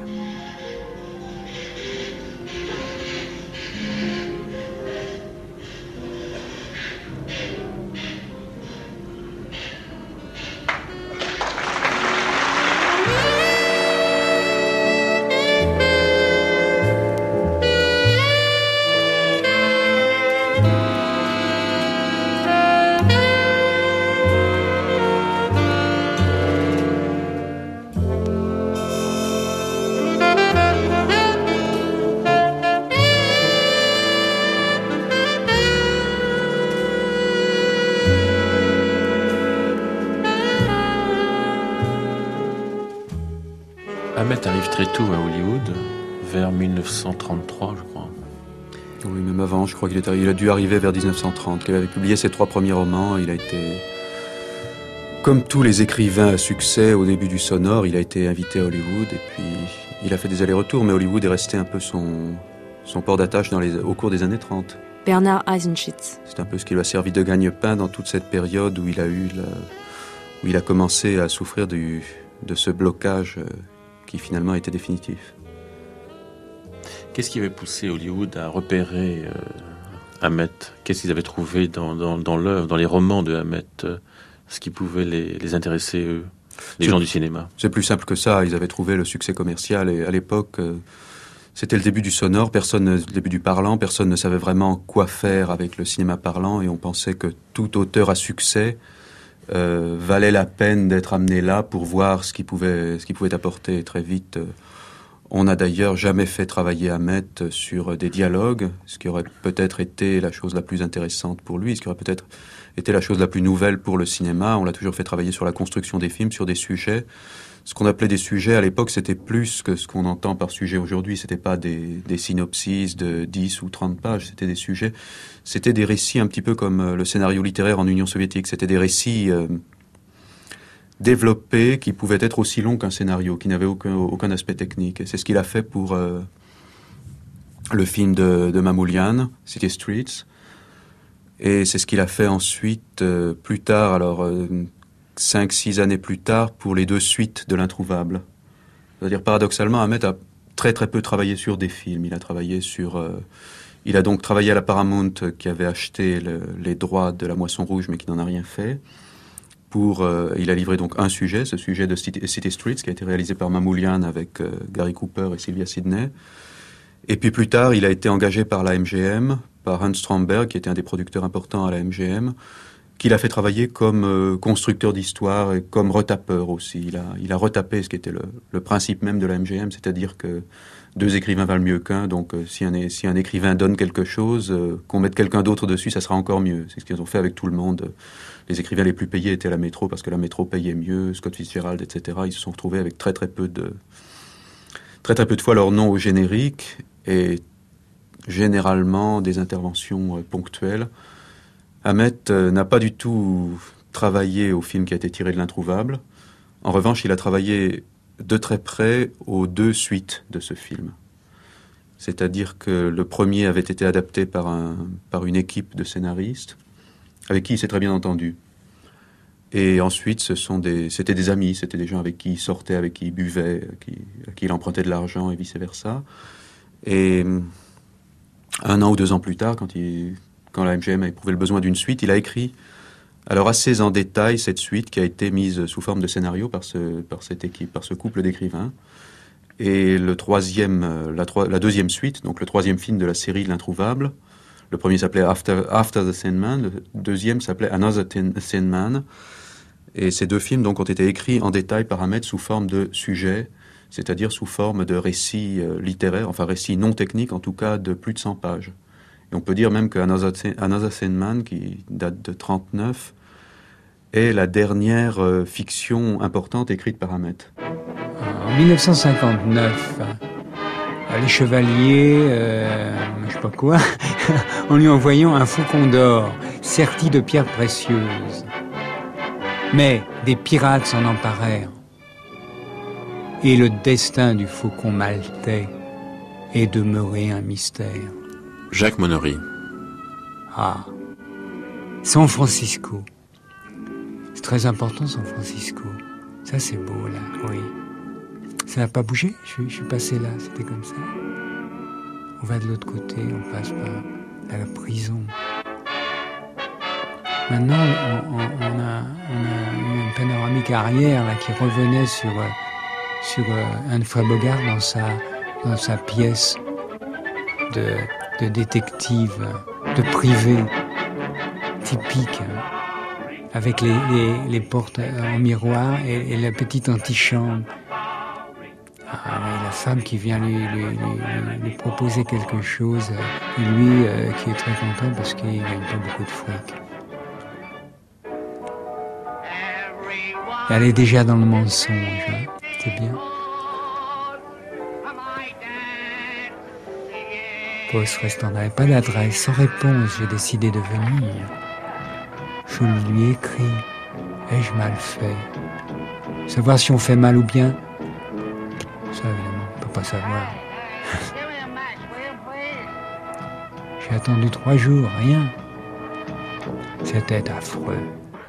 Hammett arrive très tôt à Hollywood, vers mille neuf cent trente-trois, je crois. Oui, même avant, je crois qu'il est arrivé, il a dû arriver vers dix-neuf cent trente. Il avait publié ses trois premiers romans. Il a été, comme tous les écrivains à succès au début du sonore, il a été invité à Hollywood et puis il a fait des allers-retours. Mais Hollywood est resté un peu son, son port d'attache dans les, au cours des années trente. Bernard Eisenschitz. C'est un peu ce qui lui a servi de gagne-pain dans toute cette période où il a eu la, où il a commencé à souffrir du, de ce blocage qui finalement était définitif. Qu'est-ce qui avait poussé Hollywood à repérer euh, Hamet? Qu'est-ce qu'ils avaient trouvé dans, dans, dans l'œuvre, dans les romans de Hamet, euh, ce qui pouvait les, les intéresser, eux, les gens du cinéma? C'est plus simple que ça. Ils avaient trouvé le succès commercial et à l'époque, euh, c'était le début du sonore, personne, le début du parlant. Personne ne savait vraiment quoi faire avec le cinéma parlant et on pensait que tout auteur à succès euh, valait la peine d'être amené là pour voir ce qu'il pouvait, ce qu'il pouvait apporter. Très vite, euh, on n'a d'ailleurs jamais fait travailler Hamet sur des dialogues, ce qui aurait peut-être été la chose la plus intéressante pour lui, ce qui aurait peut-être été la chose la plus nouvelle pour le cinéma. On l'a toujours fait travailler sur la construction des films, sur des sujets. Ce qu'on appelait des sujets à l'époque, c'était plus que ce qu'on entend par sujet aujourd'hui. C'était pas des, des synopsis de dix ou trente pages, c'était des sujets. C'était des récits un petit peu comme le scénario littéraire en Union soviétique. C'était des récits euh, développés qui pouvaient être aussi longs qu'un scénario, qui n'avaient aucun, aucun aspect technique. Et c'est ce qu'il a fait pour euh, le film de, de Mamoulian, City Streets. Et c'est ce qu'il a fait ensuite, euh, plus tard, alors... Euh, cinq, six années plus tard, pour les deux suites de l'Introuvable. C'est-à-dire, paradoxalement, Hamet a très très peu travaillé sur des films. Il a travaillé sur... Euh, il a donc travaillé à la Paramount, qui avait acheté le, les droits de La Moisson Rouge, mais qui n'en a rien fait. Pour, euh, il a livré donc un sujet, ce sujet de City, City Streets, qui a été réalisé par Mamoulian avec euh, Gary Cooper et Sylvia Sidney. Et puis plus tard, il a été engagé par la M G M, par Hans Stromberg, qui était un des producteurs importants à la M G M, qu'il a fait travailler comme euh, constructeur d'histoire et comme retapeur aussi. Il a, il a retapé ce qui était le, le principe même de la M G M, c'est-à-dire que deux écrivains valent mieux qu'un, donc euh, si, un, si un écrivain donne quelque chose, euh, qu'on mette quelqu'un d'autre dessus, ça sera encore mieux. C'est ce qu'ils ont fait avec tout le monde. Les écrivains les plus payés étaient la Métro, parce que la Métro payait mieux, Scott Fitzgerald, et cetera. Ils se sont retrouvés avec très très peu de, très très peu de fois leur nom au générique, et généralement des interventions euh, ponctuelles. Hamet euh, n'a pas du tout travaillé au film qui a été tiré de l'Introuvable. En revanche, il a travaillé de très près aux deux suites de ce film. C'est-à-dire que le premier avait été adapté par, un, par une équipe de scénaristes, avec qui il s'est très bien entendu. Et ensuite, ce sont des, c'était des amis, c'était des gens avec qui il sortait, avec qui il buvait, qui, à qui il empruntait de l'argent et vice-versa. Et un an ou deux ans plus tard, quand il... quand la M G M a éprouvé le besoin d'une suite, il a écrit, alors assez en détail, cette suite qui a été mise sous forme de scénario par, ce, par cette équipe, par ce couple d'écrivains. Et le troisième, la, la deuxième suite, donc le troisième film de la série de l'Introuvable, le premier s'appelait After, After the Thin Man, le deuxième s'appelait Another Thin, Thin Man. Et ces deux films donc, ont été écrits en détail par Hamet sous forme de sujets, c'est-à-dire sous forme de récits euh, littéraires, enfin récits non techniques, en tout cas de plus de cent pages. Et on peut dire même que Another Thin Man, qui date de trente-neuf, est la dernière euh, fiction importante écrite par Hamet. En dix-neuf cent cinquante-neuf, les Chevaliers, euh, je sais pas quoi, en lui envoyant un faucon d'or serti de pierres précieuses. Mais des pirates s'en emparèrent. Et le destin du faucon maltais est demeuré un mystère. Jacques Monnery. Ah, San Francisco. C'est très important, San Francisco. Ça, c'est beau, là, oui. Ça n'a pas bougé, je suis, je suis passé là, c'était comme ça. On va de l'autre côté, on passe par la prison. Maintenant, on, on, on, a, on a eu une panoramique arrière là, qui revenait sur, sur uh, Humphrey Bogart dans sa, dans sa pièce de, de détective, de privé, typique, hein, avec les, les, les portes en miroir et, et la petite antichambre. Ah, la femme qui vient lui, lui, lui, lui proposer quelque chose, et lui euh, qui est très content parce qu'il ne gagne pas beaucoup de fric. Elle est déjà dans le mensonge, hein. C'est bien. Poste restaurant, n'avait pas d'adresse, sans réponse, j'ai décidé de venir. Je lui écris, ai-je mal fait? Savoir si on fait mal ou bien, ça évidemment, on ne peut pas savoir. J'ai attendu trois jours, rien. C'était affreux.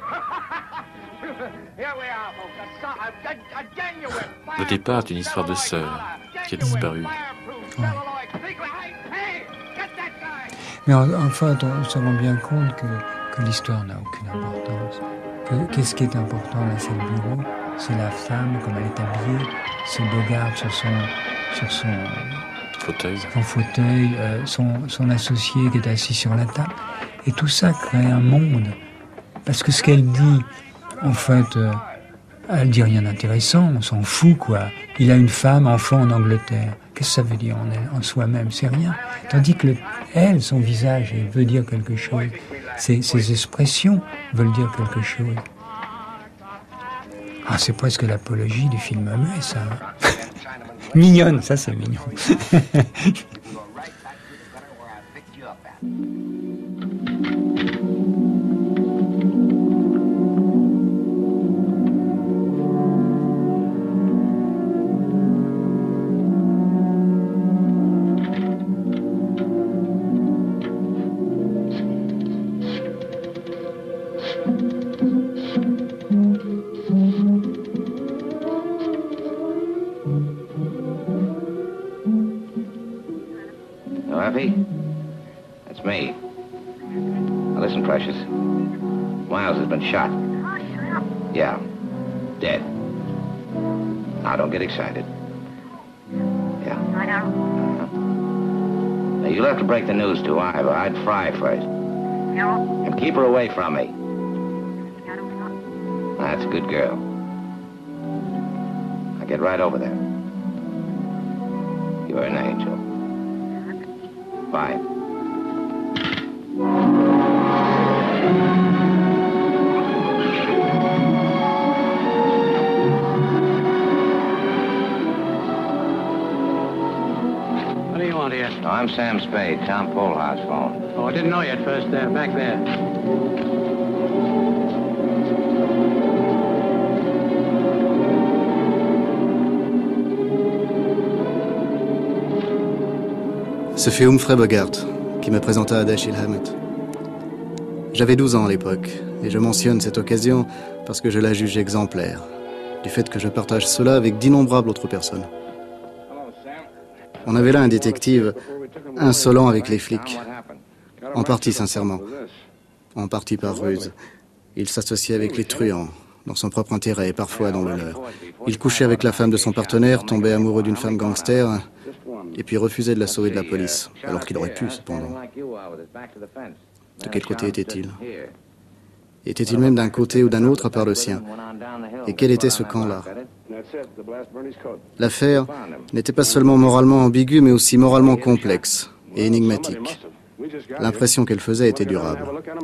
Au départ, c'est une histoire de sœur qui a disparu. Ouais. Mais en, en fait, on se rend bien compte que, que l'histoire n'a aucune importance. Que, qu'est-ce qui est important là, c'est le bureau, c'est la femme, comme elle est habillée, c'est Bogart sur son, sur son fauteuil, son, fauteuil euh, son, son associé qui est assis sur la table. Et tout ça crée un monde. Parce que ce qu'elle dit, en fait, euh, elle dit rien d'intéressant, on s'en fout, quoi. Il a une femme, enfant en Angleterre. Qu'est-ce que ça veut dire en, elle, en soi-même? C'est rien. Tandis que le, elle, son visage, elle veut dire quelque chose. Ses, ses expressions veulent dire quelque chose. Ah, c'est presque l'apologie du film muet, ça. Mignonne, ça c'est mignon. That's me. Now listen, Precious. Miles has been shot. Yeah, dead. Now don't get excited. Yeah. Uh-huh. Now you'll have to break the news to Ivor. I'd fry first. And keep her away from me. That's a good girl. I'll get right over there. You're an angel. Bye. What do you want here? Oh, I'm Sam Spade, Tom Polhart's phone. Oh, I didn't know you at first. Uh, back there. Ce fut Humphrey Bogart qui me présenta à Dashiell Hammett. J'avais douze ans à l'époque, et je mentionne cette occasion parce que je la juge exemplaire, du fait que je partage cela avec d'innombrables autres personnes. On avait là un détective insolent avec les flics, en partie sincèrement, en partie par ruse. Il s'associait avec les truands, dans son propre intérêt et parfois dans le leur. Il couchait avec la femme de son partenaire, tombait amoureux d'une femme gangster, et puis refusait de la sauver de la police, alors qu'il aurait pu, cependant. De quel côté était-il? Était-il même d'un côté ou d'un autre à part le sien? Et quel était ce camp-là? L'affaire n'était pas seulement moralement ambiguë, mais aussi moralement complexe et énigmatique. L'impression qu'elle faisait était durable.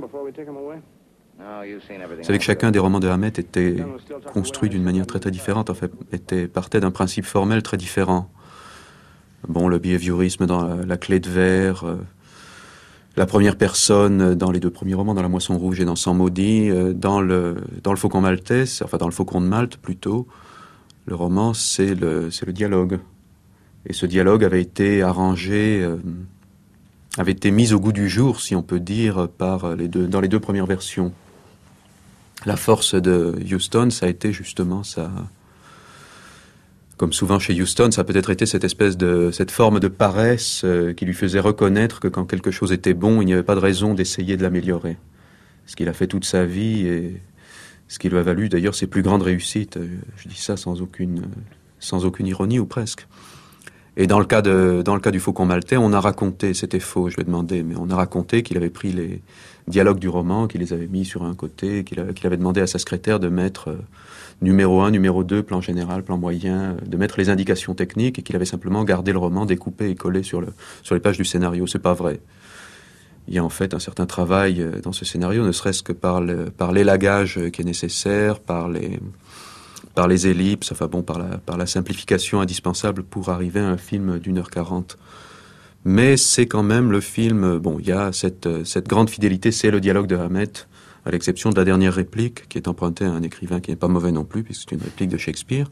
Vous savez que chacun des romans de Hammett était construit d'une manière très très différente, en fait, était, partait d'un principe formel très différent. Bon, le behaviorisme dans la, la clé de verre, euh, la première personne dans les deux premiers romans, dans La Moisson Rouge et dans Sang Maudit, euh, dans le dans le Faucon Maltais, enfin dans le Faucon de Malte plutôt, le roman c'est le c'est le dialogue. Et ce dialogue avait été arrangé, euh, avait été mis au goût du jour, si on peut dire, par les deux dans les deux premières versions. La force de Huston, ça a été justement ça. Comme souvent chez Huston, ça a peut-être été cette espèce de, cette forme de paresse euh, qui lui faisait reconnaître que quand quelque chose était bon, il n'y avait pas de raison d'essayer de l'améliorer. Ce qu'il a fait toute sa vie et ce qui lui a valu d'ailleurs ses plus grandes réussites. Je dis ça sans aucune, sans aucune ironie ou presque. Et dans le cas de, dans le cas du Faucon Maltais, on a raconté, c'était faux, je lui ai demandé, mais on a raconté qu'il avait pris les dialogues du roman, qu'il les avait mis sur un côté, qu'il avait, qu'il avait demandé à sa secrétaire de mettre euh, numéro un, numéro deux, plan général, plan moyen, de mettre les indications techniques et qu'il avait simplement gardé le roman découpé et collé sur, le, sur les pages du scénario. C'est pas vrai. Il y a en fait un certain travail dans ce scénario, ne serait-ce que par, le, par l'élagage qui est nécessaire, par les, par les ellipses, enfin bon, par la, par la simplification indispensable pour arriver à un film d'une heure quarante. Mais c'est quand même le film, bon, il y a cette, cette grande fidélité, c'est le dialogue de Hammett, à l'exception de la dernière réplique, qui est empruntée à un écrivain qui n'est pas mauvais non plus, puisque c'est une réplique de Shakespeare.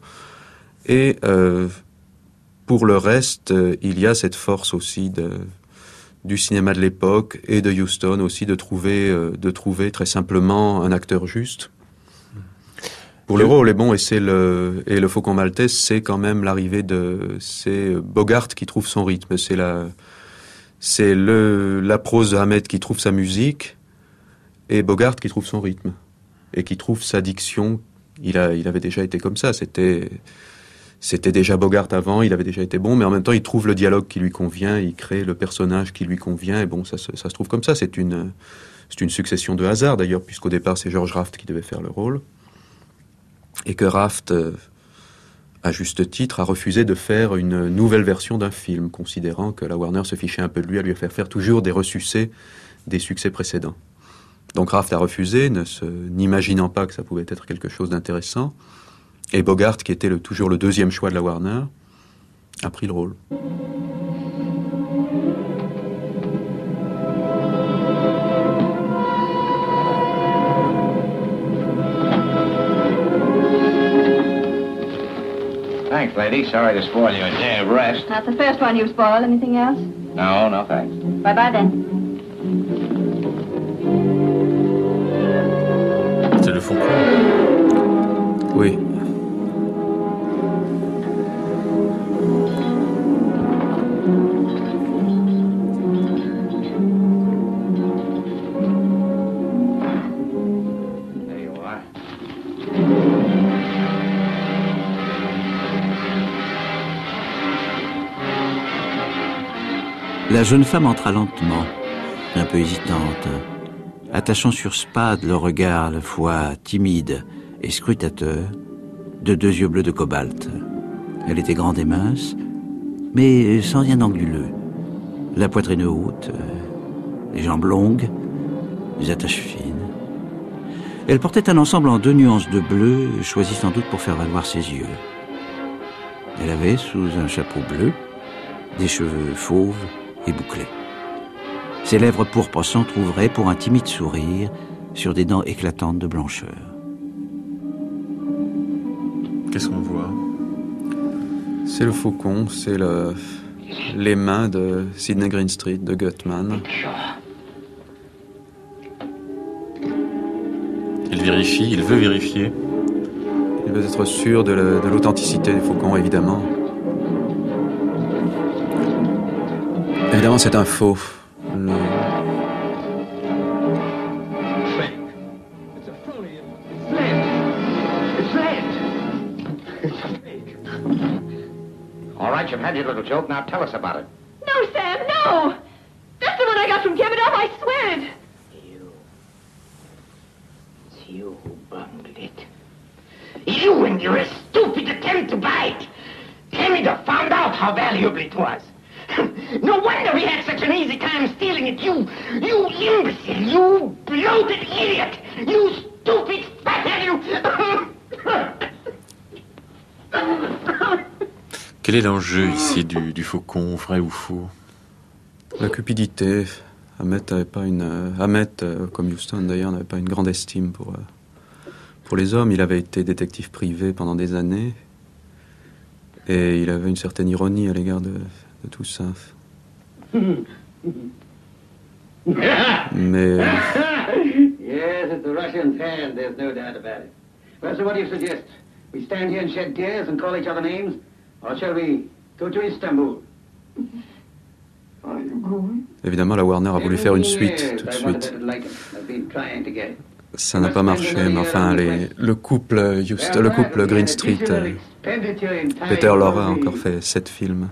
Et euh, pour le reste, euh, il y a cette force aussi de, du cinéma de l'époque et de Huston aussi de trouver, euh, de trouver très simplement un acteur juste. Pour le rôle est bon, et c'est le, et le Faucon Maltese, c'est quand même l'arrivée de, c'est Bogart qui trouve son rythme, c'est la, c'est le, la prose de Hammett qui trouve sa musique, et Bogart qui trouve son rythme, et qui trouve sa diction. Il a, il avait déjà été comme ça, c'était, c'était déjà Bogart avant, il avait déjà été bon, mais en même temps, il trouve le dialogue qui lui convient, il crée le personnage qui lui convient, et bon, ça, ça, ça se trouve comme ça, c'est une, c'est une succession de hasards d'ailleurs, puisqu'au départ, c'est George Raft qui devait faire le rôle. Et que Raft, euh, à juste titre, a refusé de faire une nouvelle version d'un film, considérant que la Warner se fichait un peu de lui à lui faire faire toujours des ressucés des succès précédents. Donc Raft a refusé, ne se, n'imaginant pas que ça pouvait être quelque chose d'intéressant. Et Bogart, qui était le, toujours le deuxième choix de la Warner, a pris le rôle. Thanks, lady. Sorry to spoil your day of rest. Not the first one you've spoiled. Anything else? No, no thanks. Bye-bye, then. C'est le Faucon. Oui. La jeune femme entra lentement, un peu hésitante, attachant sur Spade le regard à la fois timide et scrutateur de deux yeux bleus de cobalt. Elle était grande et mince, mais sans rien d'anguleux. La poitrine haute, les jambes longues, les attaches fines. Elle portait un ensemble en deux nuances de bleu, choisi sans doute pour faire valoir ses yeux. Elle avait, sous un chapeau bleu, des cheveux fauves et bouclés. Ses lèvres pourpres s'entr'ouvraient pour un timide sourire sur des dents éclatantes de blancheur. Qu'est-ce qu'on voit? C'est le Faucon, c'est le, les mains de Sidney Greenstreet, de Gutman. Il vérifie, il veut vérifier. Il veut être sûr de, le, de l'authenticité du Faucon, évidemment. Évidemment, c'est un faux. Le... All right, you've had your little joke. Now tell us about it. No, Sam, no! That's the one I got from Kevinoff, I swear it! You. It's you who bungled it. You and your stupid attempt to buy it. Canada found out how valuable it was. No wonder we had such an easy time stealing it. You, you imbecile, you bloated idiot, you stupid fathead, you... Quel est l'enjeu ici du, du Faucon, vrai ou faux? La cupidité. Hammett n'avait pas une... Euh, Hammett, euh, comme Huston d'ailleurs, n'avait pas une grande estime pour, euh, pour les hommes. Il avait été détective privé pendant des années. Et il avait une certaine ironie à l'égard de, de tout ça. Mais... Yes, it's the Russian's hand, there's no doubt about it. Well, so what do you suggest? We stand here and shed tears and call each other names? Or shall we go to Istanbul? Are you going? Évidemment, la Warner a voulu faire une suite tout de suite. Ça n'a pas marché, mais enfin, les, le couple Just, le couple Greenstreet, euh, Peter Lorre a encore fait sept films.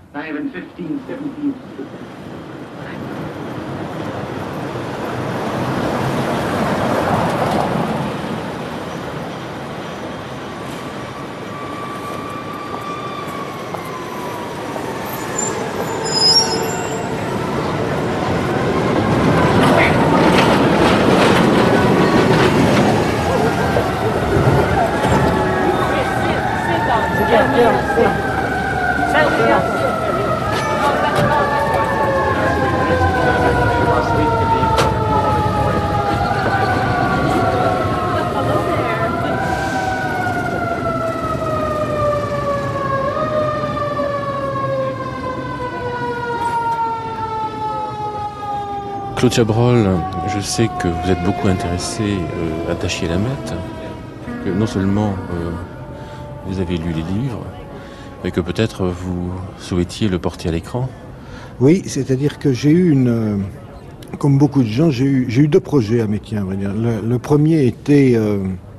Claude Chabrol, je sais que vous êtes beaucoup intéressé euh, à Dashiell Hammett, que non seulement euh, vous avez lu les livres, mais que peut-être vous souhaitiez le porter à l'écran. Oui, c'est-à-dire que j'ai eu une... Euh, comme beaucoup de gens, j'ai eu, j'ai eu deux projets hammettiens, à vrai dire. Le, le premier était euh,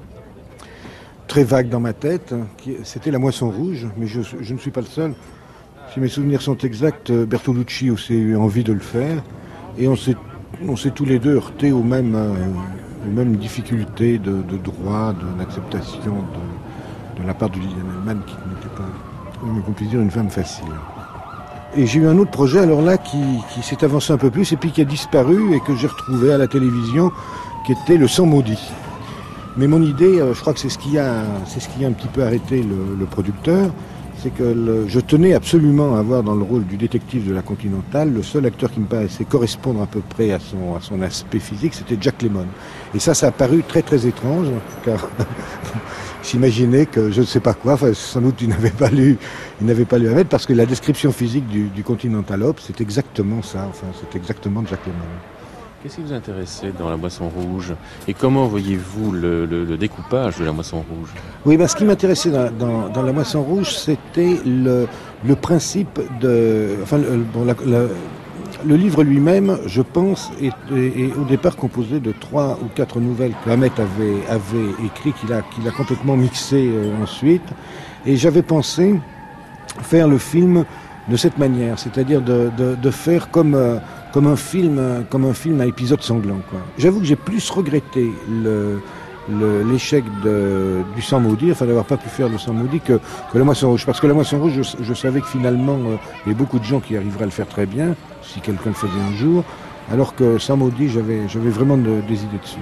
très vague dans ma tête, qui, c'était La Moisson Rouge, mais je, je ne suis pas le seul. Si mes souvenirs sont exacts, Bertolucci aussi a eu envie de le faire, et on s'est, on s'est tous les deux heurtés aux mêmes, euh, aux mêmes difficultés de, de droit, de l'acceptation de, de la part de Liliane Hellman, qui n'était pas, comme on peut dire, une femme facile. Et j'ai eu un autre projet, alors là, qui, qui s'est avancé un peu plus, et puis qui a disparu, et que j'ai retrouvé à la télévision, qui était Le Sang Maudit. Mais mon idée, je crois que c'est ce qui a, c'est ce qui a un petit peu arrêté le, le producteur, c'est que le, je tenais absolument à avoir dans le rôle du détective de la Continentale le seul acteur qui me paraissait correspondre à peu près à son, à son aspect physique, c'était Jack Lemmon. Et ça, ça a paru très très étrange, car j'imaginais que je ne sais pas quoi, enfin, sans doute il n'avait pas lu, il n'avait pas lu Hammett, parce que la description physique du, du Continental Op, c'est exactement ça, enfin, c'est exactement Jack Lemmon. Qu'est-ce qui vous intéressait dans La Moisson Rouge? Et comment voyez-vous le, le, le découpage de La Moisson Rouge? Oui, ben, ce qui m'intéressait dans, dans, dans La Moisson Rouge, c'était le, le principe de... Enfin, le, bon, la, la, le livre lui-même, je pense, est, est, est au départ composé de trois ou quatre nouvelles que Hammett avait, avait écrites, qu'il a, qu'il a complètement mixées euh, ensuite. Et j'avais pensé faire le film de cette manière, c'est-à-dire de, de, de faire comme... Euh, comme un film, comme un film à épisode sanglant, quoi. J'avoue que j'ai plus regretté le, le, l'échec de, du Sang Maudit, enfin d'avoir pas pu faire le Sang Maudit que, que La Moisson Rouge. Parce que La Moisson Rouge, je, je savais que finalement, euh, il y avait beaucoup de gens qui arriveraient à le faire très bien, si quelqu'un le faisait un jour, alors que Sang Maudit, j'avais, j'avais vraiment de, des idées dessus.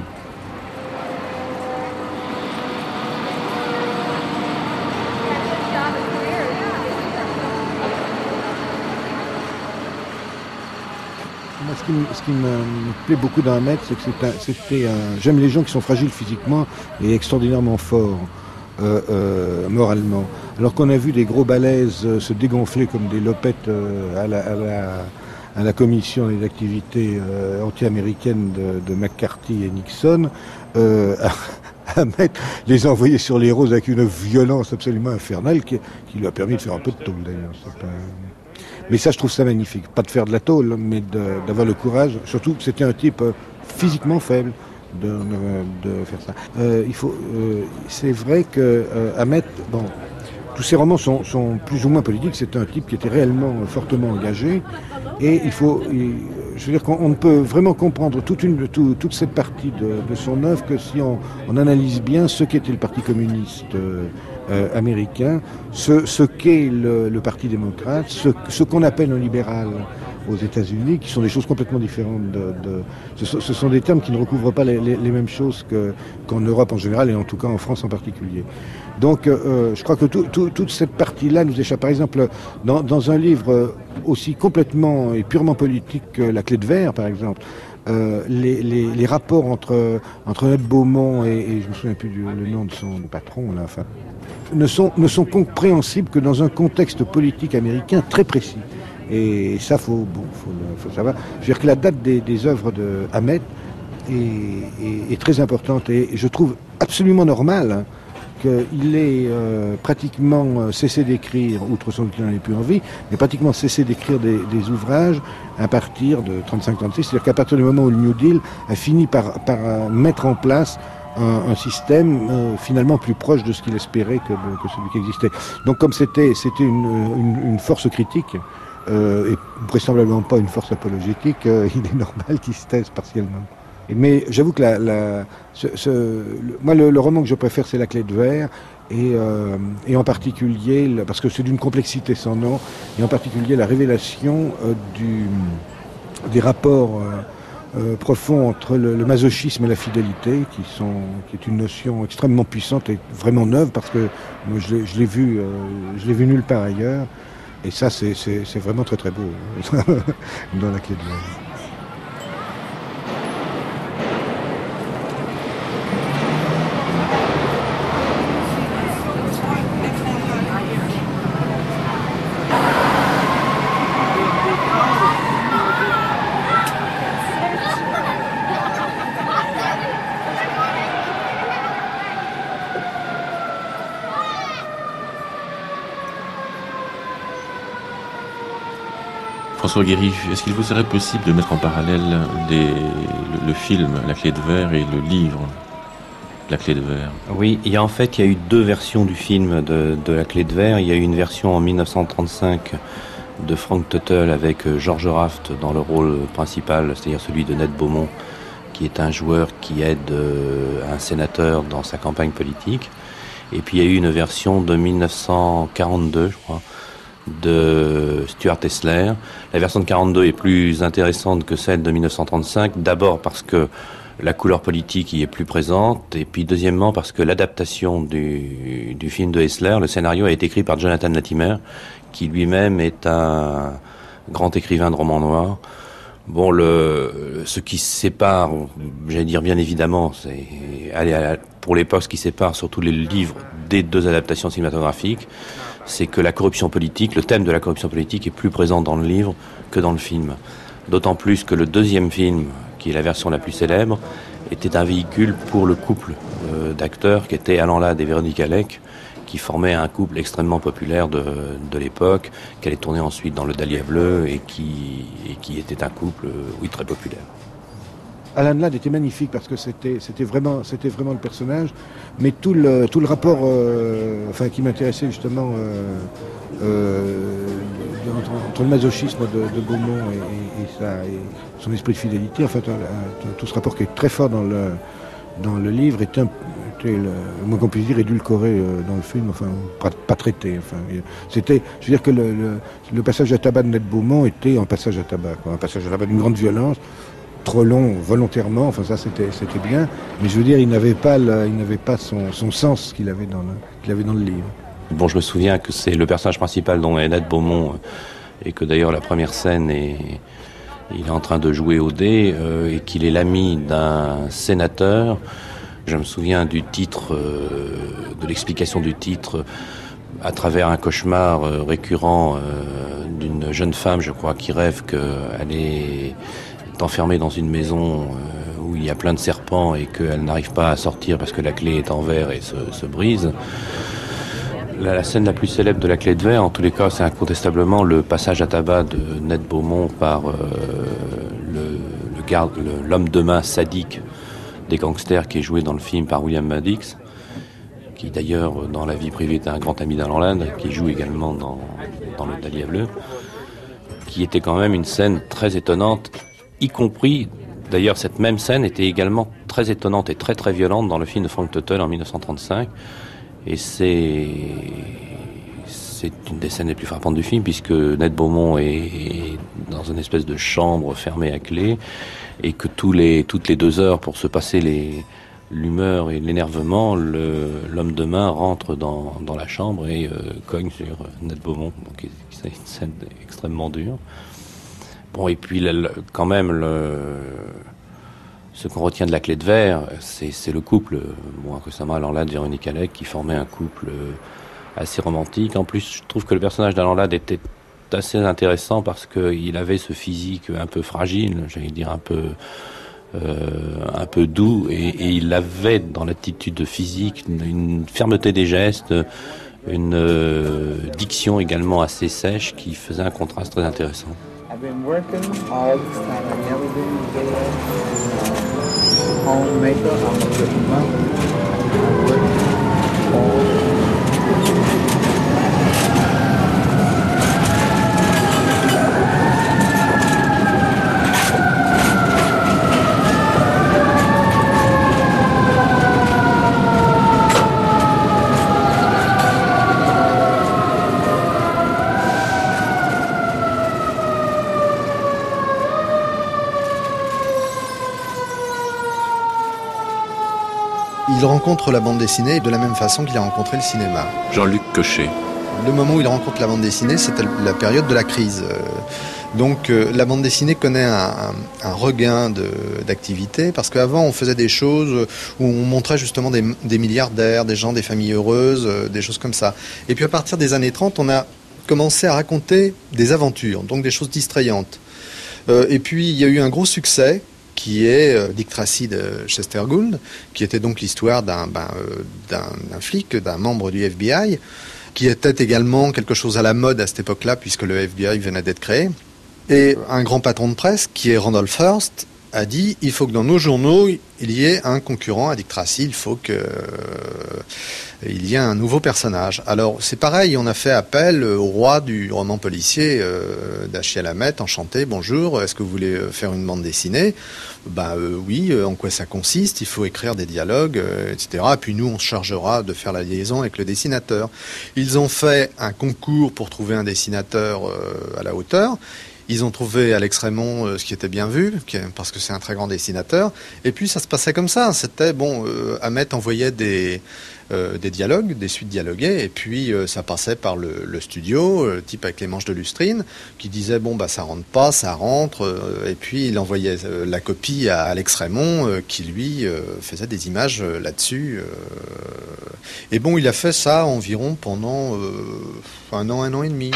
Ce qui, me, ce qui me plaît beaucoup dans Hammett, c'est que c'est un, c'était un... J'aime les gens qui sont fragiles physiquement et extraordinairement forts euh, euh, moralement. Alors qu'on a vu des gros balaises euh, se dégonfler comme des lopettes euh, à, la, à, la, à la commission des activités euh, anti-américaines de, de McCarthy et Nixon, euh, Hammett les a envoyés sur les roses avec une violence absolument infernale qui, qui lui a permis de faire un peu de tôle d'ailleurs. C'est pas... Mais ça, je trouve ça magnifique. Pas de faire de la tôle, mais de, d'avoir le courage. Surtout que c'était un type euh, physiquement faible de, de, de faire ça. Euh, il faut, euh, c'est vrai que euh, Hammett, bon, tous ses romans sont, sont plus ou moins politiques. C'est un type qui était réellement euh, fortement engagé. Et il faut, il, je veux dire qu'on on ne peut vraiment comprendre toute, une, tout, toute cette partie de, de son œuvre que si on, on analyse bien ce qu'était le Parti communiste euh, Euh, américain, ce, ce qu'est le, le Parti démocrate, ce, ce qu'on appelle un libéral aux États-Unis, qui sont des choses complètement différentes. De, de, ce, ce sont des termes qui ne recouvrent pas les, les, les mêmes choses que, qu'en Europe en général et en tout cas en France en particulier. Donc euh, je crois que tout, tout, toute cette partie-là nous échappe. Par exemple, dans, dans un livre aussi complètement et purement politique que La Clé de Verre, par exemple, Euh, les, les, les rapports entre, entre Annette Beaumont et, et je me souviens plus du le nom de son patron, là, enfin, ne sont, ne sont compréhensibles que dans un contexte politique américain très précis. Et ça, faut, bon, faut, faut savoir. Je veux dire que la date des, des œuvres de Hammett est, est, est très importante et je trouve absolument normal hein, qu'il ait euh, pratiquement euh, cessé d'écrire, outre son qu'il n'en ait plus envie, mais pratiquement cessé d'écrire des, des ouvrages à partir de trente-cinq trente-six, c'est-à-dire qu'à partir du moment où le New Deal a fini par, par euh, mettre en place un, un système euh, finalement plus proche de ce qu'il espérait que, que celui qui existait. Donc comme c'était, c'était une, une, une force critique, euh, et vraisemblablement pas une force apologétique, euh, il est normal qu'il se taise partiellement. Mais j'avoue que la, la, ce, ce, le, moi, le, le roman que je préfère, c'est La Clé de Verre, et, euh, et en particulier, parce que c'est d'une complexité sans nom, et en particulier la révélation euh, du, des rapports euh, euh, profonds entre le, le masochisme et la fidélité, qui, sont, qui est une notion extrêmement puissante et vraiment neuve, parce que moi, je l'ai, je l'ai vu, euh, je l'ai vu nulle part ailleurs, et ça, c'est, c'est, c'est vraiment très très beau dans La Clé de Verre. François Guéry, est-ce qu'il vous serait possible de mettre en parallèle les, le, le film La Clé de Verre et le livre La Clé de Verre? Oui, il y a en fait il y a eu deux versions du film de, de La Clé de Verre. Il y a eu une version en mille neuf cent trente-cinq de Frank Tuttle avec George Raft dans le rôle principal, c'est-à-dire celui de Ned Beaumont, qui est un joueur qui aide euh, un sénateur dans sa campagne politique. Et puis il y a eu une version de mille neuf cent quarante-deux, je crois, de Stuart Hessler. La version de quarante-deux est plus intéressante que celle de mille neuf cent trente-cinq, d'abord parce que la couleur politique y est plus présente, et puis deuxièmement parce que l'adaptation du, du film de Hessler, le scénario a été écrit par Jonathan Latimer, qui lui-même est un grand écrivain de romans noirs. Bon, le, ce qui sépare, j'allais dire bien évidemment, c'est, allez, pour l'époque, ce qui sépare surtout les livres des deux adaptations cinématographiques, c'est que la corruption politique, le thème de la corruption politique est plus présent dans le livre que dans le film. D'autant plus que le deuxième film, qui est la version la plus célèbre, était un véhicule pour le couple euh, d'acteurs qui étaient Alan Ladd et Véronique Alec, qui formaient un couple extrêmement populaire de, de l'époque, qui allait tourner ensuite dans Le Dahlia bleu et qui, et qui était un couple, oui, très populaire. Alan Ladd était magnifique parce que c'était, c'était, vraiment, c'était vraiment le personnage, mais tout le, tout le rapport euh, enfin, qui m'intéressait justement euh, euh, entre, entre le masochisme de, de Beaumont et, et, et, sa, et son esprit de fidélité, en fait, tout ce rapport qui est très fort dans le, dans le livre était, un, était le moins qu'on puisse dire, édulcoré dans le film, enfin, pas, pas traité. Enfin, c'était, je veux dire que le, le, le passage à tabac de Ned Beaumont était un passage à tabac, quoi, un passage à tabac d'une grande violence, trop long volontairement, enfin ça c'était, c'était bien, mais je veux dire, il n'avait pas, le, il n'avait pas son, son sens qu'il avait, dans le, qu'il avait dans le livre. Bon, je me souviens que c'est le personnage principal dont est Ned Beaumont, et que d'ailleurs la première scène est, il est en train de jouer au dé, euh, et qu'il est l'ami d'un sénateur. Je me souviens du titre, euh, de l'explication du titre, à travers un cauchemar euh, récurrent euh, d'une jeune femme, je crois, qui rêve qu'elle est enfermée dans une maison euh, où il y a plein de serpents et qu'elle n'arrive pas à sortir parce que la clé est en verre et se, se brise. La, la scène la plus célèbre de La Clé de Verre, en tous les cas, c'est incontestablement le passage à tabac de Ned Beaumont par euh, le, le garde, le, l'homme de main sadique des gangsters qui est joué dans le film par William Madix, qui d'ailleurs dans la vie privée est un grand ami d'Alan Ladd, qui joue également dans, dans Le Dahlia bleu, qui était quand même une scène très étonnante, y compris, d'ailleurs cette même scène était également très étonnante et très très violente dans le film de Frank Tuttle en mille neuf cent trente-cinq, et c'est, c'est une des scènes les plus frappantes du film, puisque Ned Beaumont est, est dans une espèce de chambre fermée à clé, et que tous les, toutes les deux heures, pour se passer les, l'humeur et l'énervement, le, l'homme de main rentre dans, dans la chambre et euh, cogne sur Ned Beaumont, donc c'est une scène extrêmement dure. Bon, et puis le, le, quand même, le, ce qu'on retient de La Clé de Verre, c'est, c'est le couple, bon, récemment Alan Ladd, Véronique Alec, qui formait un couple assez romantique. En plus, je trouve que le personnage d'Alan Ladd était assez intéressant parce qu'il avait ce physique un peu fragile, j'allais dire un peu, euh, un peu doux, et, et il avait dans l'attitude physique une, une fermeté des gestes, une euh, diction également assez sèche qui faisait un contraste très intéressant. I've been working all this time. I've never been there. Homemaker, I'm a good mother. I work all the time. Il rencontre la bande dessinée de la même façon qu'il a rencontré le cinéma. Jean-Luc Cochet. Le moment où il rencontre la bande dessinée, c'est la période de la crise. Donc euh, la bande dessinée connaît un, un, un regain de, d'activité, parce qu'avant on faisait des choses où on montrait justement des, des milliardaires, des gens, des familles heureuses, euh, des choses comme ça. Et puis à partir des années trente, on a commencé à raconter des aventures, donc des choses distrayantes. Euh, et puis il y a eu un gros succès, qui est euh, Dick Tracy de Chester Gould, qui était donc l'histoire d'un, ben, euh, d'un, d'un flic, d'un membre du F B I, qui était également quelque chose à la mode à cette époque-là, puisque le F B I venait d'être créé. Et un grand patron de presse, qui est Randolph Hearst, a dit il faut que dans nos journaux, il y ait un concurrent à Dick Tracy, il faut que euh, il y ait un nouveau personnage. Alors c'est pareil, on a fait appel au roi du roman policier, euh, Dashiell Hammett, enchanté, bonjour, est-ce que vous voulez faire une bande dessinée? Ben euh, oui, en quoi ça consiste? Il faut écrire des dialogues, euh, et cetera. Puis nous, on se chargera de faire la liaison avec le dessinateur. Ils ont fait un concours pour trouver un dessinateur euh, à la hauteur. Ils ont trouvé Alex Raymond, euh, ce qui était bien vu, qui, parce que c'est un très grand dessinateur. Et puis ça se passait comme ça. C'était bon, euh, Hammett envoyait des euh, des dialogues, des suites dialoguées, et puis euh, ça passait par le, le studio, le type avec les manches de lustrine, qui disait bon bah ça rentre pas, ça rentre, euh, et puis il envoyait euh, la copie à Alex Raymond, euh, qui lui euh, faisait des images euh, là-dessus. Euh, et bon, il a fait ça environ pendant euh, un an, un an et demi.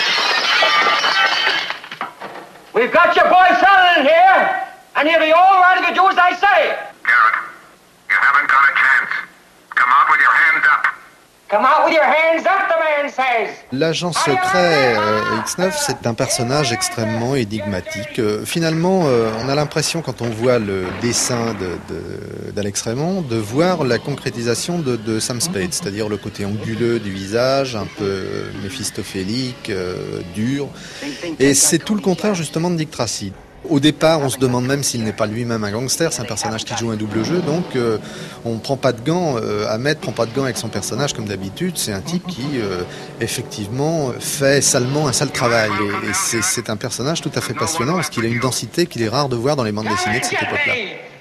We've got your boy Sullivan here, and he'll be all right if you do as I say. Garrett, you haven't got a chance. Come out with your hands up. Come out with your hands up, the man says. L'agent secret euh, X neuf, c'est un personnage extrêmement énigmatique. Euh, finalement, euh, on a l'impression, quand on voit le dessin de, de, d'Alex Raymond, de voir la concrétisation de, de Sam Spade, c'est-à-dire le côté anguleux du visage, un peu méphistophélique, euh, dur. Et c'est tout le contraire justement de Dick Tracy. Au départ, on se demande même s'il n'est pas lui-même un gangster, c'est un personnage qui joue un double jeu, donc euh, on ne prend pas de gants, euh, Hammett ne prend pas de gants avec son personnage comme d'habitude, c'est un type qui, euh, effectivement, fait salement un sale travail, et, et c'est, c'est un personnage tout à fait passionnant, parce qu'il a une densité qu'il est rare de voir dans les bandes dessinées de cette époque-là.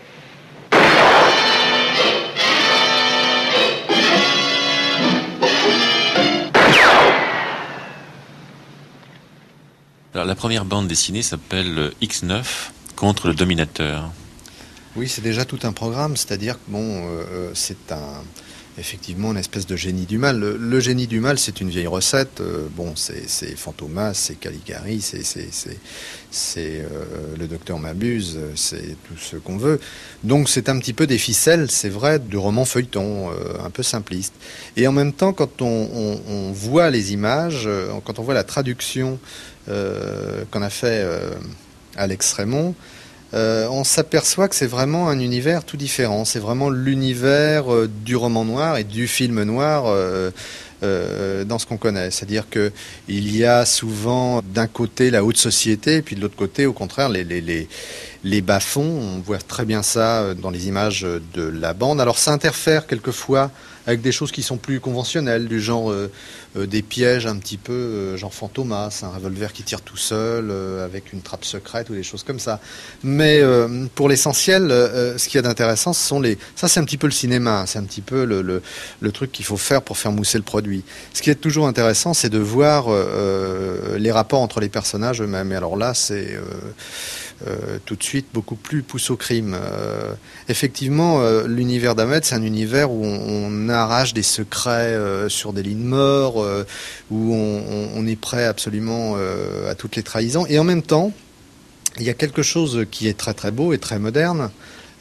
Alors, la première bande dessinée s'appelle X neuf contre le Dominateur. Oui, c'est déjà tout un programme, c'est-à-dire que bon, euh, c'est un, effectivement une espèce de génie du mal. Le, le génie du mal, c'est une vieille recette. Euh, bon, c'est, c'est Fantomas, c'est Caligari, c'est, c'est, c'est, c'est euh, le docteur Mabuse, c'est tout ce qu'on veut. Donc c'est un petit peu des ficelles, c'est vrai, du roman feuilleton, euh, un peu simpliste. Et en même temps, quand on, on, on voit les images, euh, quand on voit la traduction Euh, qu'en a fait euh, Alex Raymond, euh, on s'aperçoit que c'est vraiment un univers tout différent. C'est vraiment l'univers euh, du roman noir et du film noir euh, euh, dans ce qu'on connaît. C'est-à-dire que il y a souvent d'un côté la haute société, et puis de l'autre côté, au contraire, les, les, les, les bas-fonds. On voit très bien ça dans les images de la bande. Alors ça interfère quelquefois avec des choses qui sont plus conventionnelles, du genre euh, euh, des pièges un petit peu, euh, genre Fantomas, un revolver qui tire tout seul, euh, avec une trappe secrète ou des choses comme ça. Mais euh, pour l'essentiel, euh, ce qu'il y a d'intéressant, ce sont les... Ça, c'est un petit peu le cinéma, c'est un petit peu le, le, le truc qu'il faut faire pour faire mousser le produit. Ce qui est toujours intéressant, c'est de voir euh, les rapports entre les personnages eux-mêmes. Et alors là, c'est... Euh, Euh, tout de suite beaucoup plus pousse au crime. Euh, effectivement, euh, l'univers d'Hammett, c'est un univers où on, on arrache des secrets euh, sur des lignes morts, euh, où on, on, on est prêt absolument euh, à toutes les trahisons. Et en même temps, il y a quelque chose qui est très très beau et très moderne,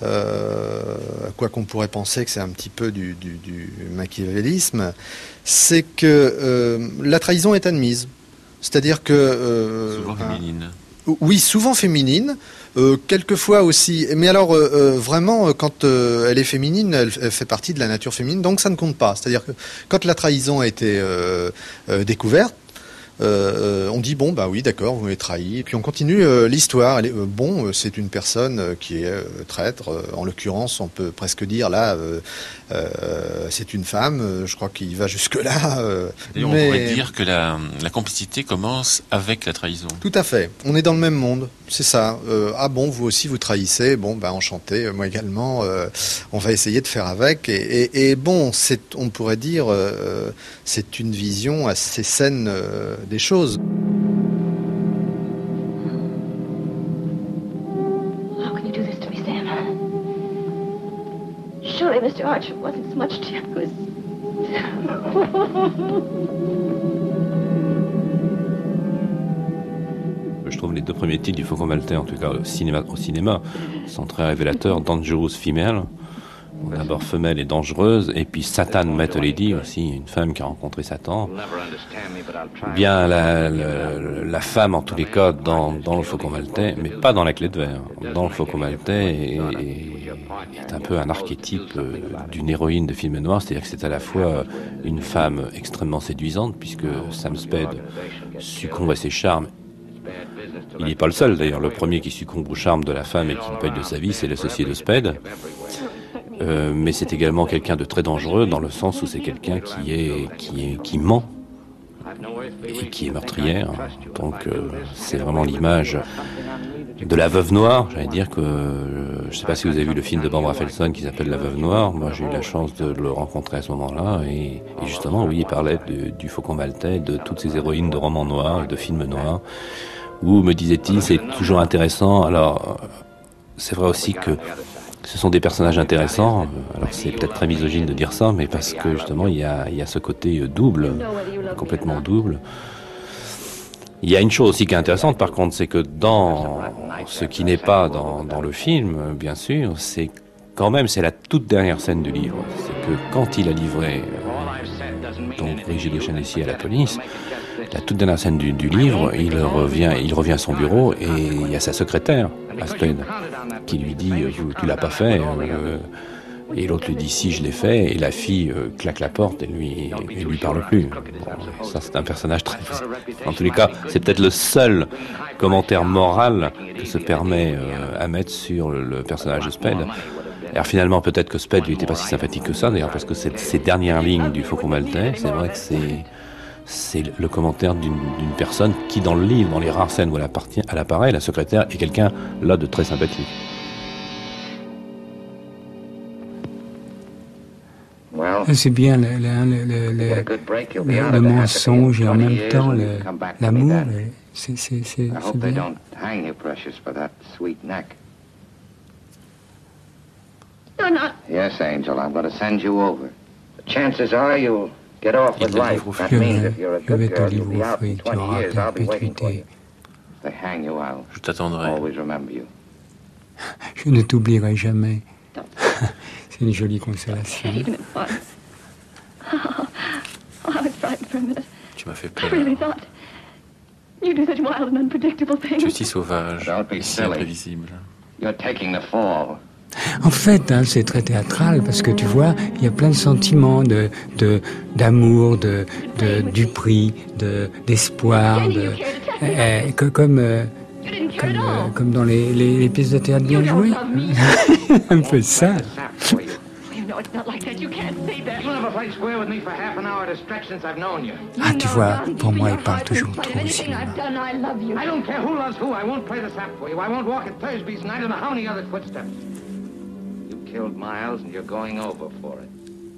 euh, quoi qu'on pourrait penser que c'est un petit peu du, du, du machiavélisme, c'est que euh, la trahison est admise. C'est-à-dire que... Euh, Souvent féminine. Oui, souvent féminine, euh, quelquefois aussi. Mais alors, euh, euh, vraiment, quand euh, elle est féminine, elle, elle fait partie de la nature féminine, donc ça ne compte pas. C'est-à-dire que quand la trahison a été euh, euh, découverte, Euh, on dit bon bah oui d'accord vous m'avez trahi et puis on continue euh, l'histoire. Elle est, euh, bon euh, c'est une personne euh, qui est euh, traître, euh, en l'occurrence on peut presque dire là euh, euh, c'est une femme, euh, je crois qu'il va jusque là euh, et on mais... pourrait dire que la, la complicité commence avec la trahison. Tout à fait, on est dans le même monde, c'est ça. Euh, ah bon vous aussi vous trahissez, bon bah enchanté, moi également, euh, on va essayer de faire avec et, et, et bon c'est, on pourrait dire euh, c'est une vision assez saine euh, des choses. How can you do this to me, Sam? Surely Mister Archer wasn't so much to you as... Je trouve les deux premiers titres du Faucon Maltais, en tout cas au cinéma, au cinéma sont très révélateurs. Dangerous Female, d'abord femelle et dangereuse, et puis Satan met a Lady aussi, une femme qui a rencontré Satan. Bien la, la, la femme en tous les cas dans, dans le Faucon Maltais, mais pas dans la Clé de Verre. Dans le Faucon Maltais est, est un peu un archétype d'une héroïne de film noir, c'est-à-dire que c'est à la fois une femme extrêmement séduisante, puisque Sam Spade succombe à ses charmes. Il n'est pas le seul d'ailleurs, le premier qui succombe au charme de la femme et qui le paye de sa vie, c'est l'associé de Spade. Euh, mais c'est également quelqu'un de très dangereux dans le sens où c'est quelqu'un qui est qui est qui ment et qui est meurtrière. Donc euh, c'est vraiment l'image de la veuve noire. J'allais dire que euh, je ne sais pas si vous avez vu le film de Barbara Felson qui s'appelle La Veuve Noire. Moi j'ai eu la chance de le rencontrer à ce moment-là et, et justement oui il parlait de, du Faucon Maltais, de toutes ces héroïnes de romans noirs, de films noirs. Où me disait-il c'est toujours intéressant. Alors c'est vrai aussi que ce sont des personnages intéressants, alors c'est peut-être très misogyne de dire ça, mais parce que justement il y a, il y a ce côté double, complètement double. Il y a une chose aussi qui est intéressante par contre, c'est que dans ce qui n'est pas dans, dans le film, bien sûr, c'est quand même c'est la toute dernière scène du livre. C'est que quand il a livré euh, donc Brigitte de Chanessier à la police, la toute dernière scène du, du livre, il revient, il revient à son bureau et il y a sa secrétaire, Spade, qui lui dit « tu l'as pas fait euh, ?» Et l'autre lui dit « si, je l'ai fait » et la fille euh, claque la porte et lui, et lui parle plus. Bon, ça c'est un personnage très... En tous les cas, c'est peut-être le seul commentaire moral que se permet euh, à mettre sur le, le personnage de Spade. Alors finalement, peut-être que Spade lui était pas si sympathique que ça, d'ailleurs, parce que c'est, ces dernières lignes du Faucon Maltais, c'est vrai que c'est... c'est le commentaire d'une, d'une personne qui, dans le livre, dans les rares scènes où elle appartient, elle apparaît, la secrétaire, est quelqu'un, là, de très sympathique. C'est bien le, le, le, le, le, le mensonge et en même temps le, l'amour. C'est, c'est, c'est, c'est bien. Yes, Angel, I'm going to send you over. The chances are you'll get off with life. That means if you're a good girl, you'll be out in twenty years. I'll be waiting for you. If they hang you out, je t'attendrai. Always remember you. Je ne t'oublierai jamais. C'est une jolie consolation. Tu m'as fait peur. Tu es si sauvage et si imprévisible. You're taking the fall. En fait, hein, c'est très théâtral parce que tu vois, il y a plein de sentiments de, de, d'amour, de, de, du prix, de, d'espoir, de, euh, que, comme, euh, comme, euh, comme dans les, les, les pièces de théâtre bien jouées. Un peu ça. Ah, tu vois, pour moi, il parle toujours trop au cinéma. Killed Miles and you're going over for it.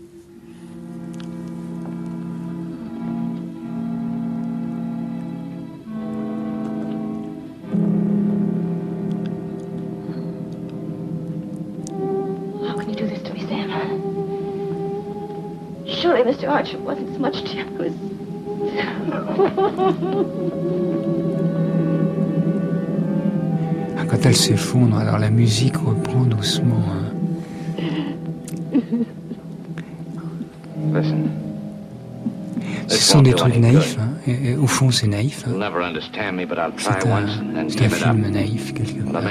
How can you do this to me, Sam? Surely Mister Archer wasn't so much to you. Quand elle s'effondre, alors la musique reprend doucement. Hein. Ce sont des trucs naïfs, hein. Et, et, au fond c'est naïf. Hein. C'est un, c'est un film naïf quelque part.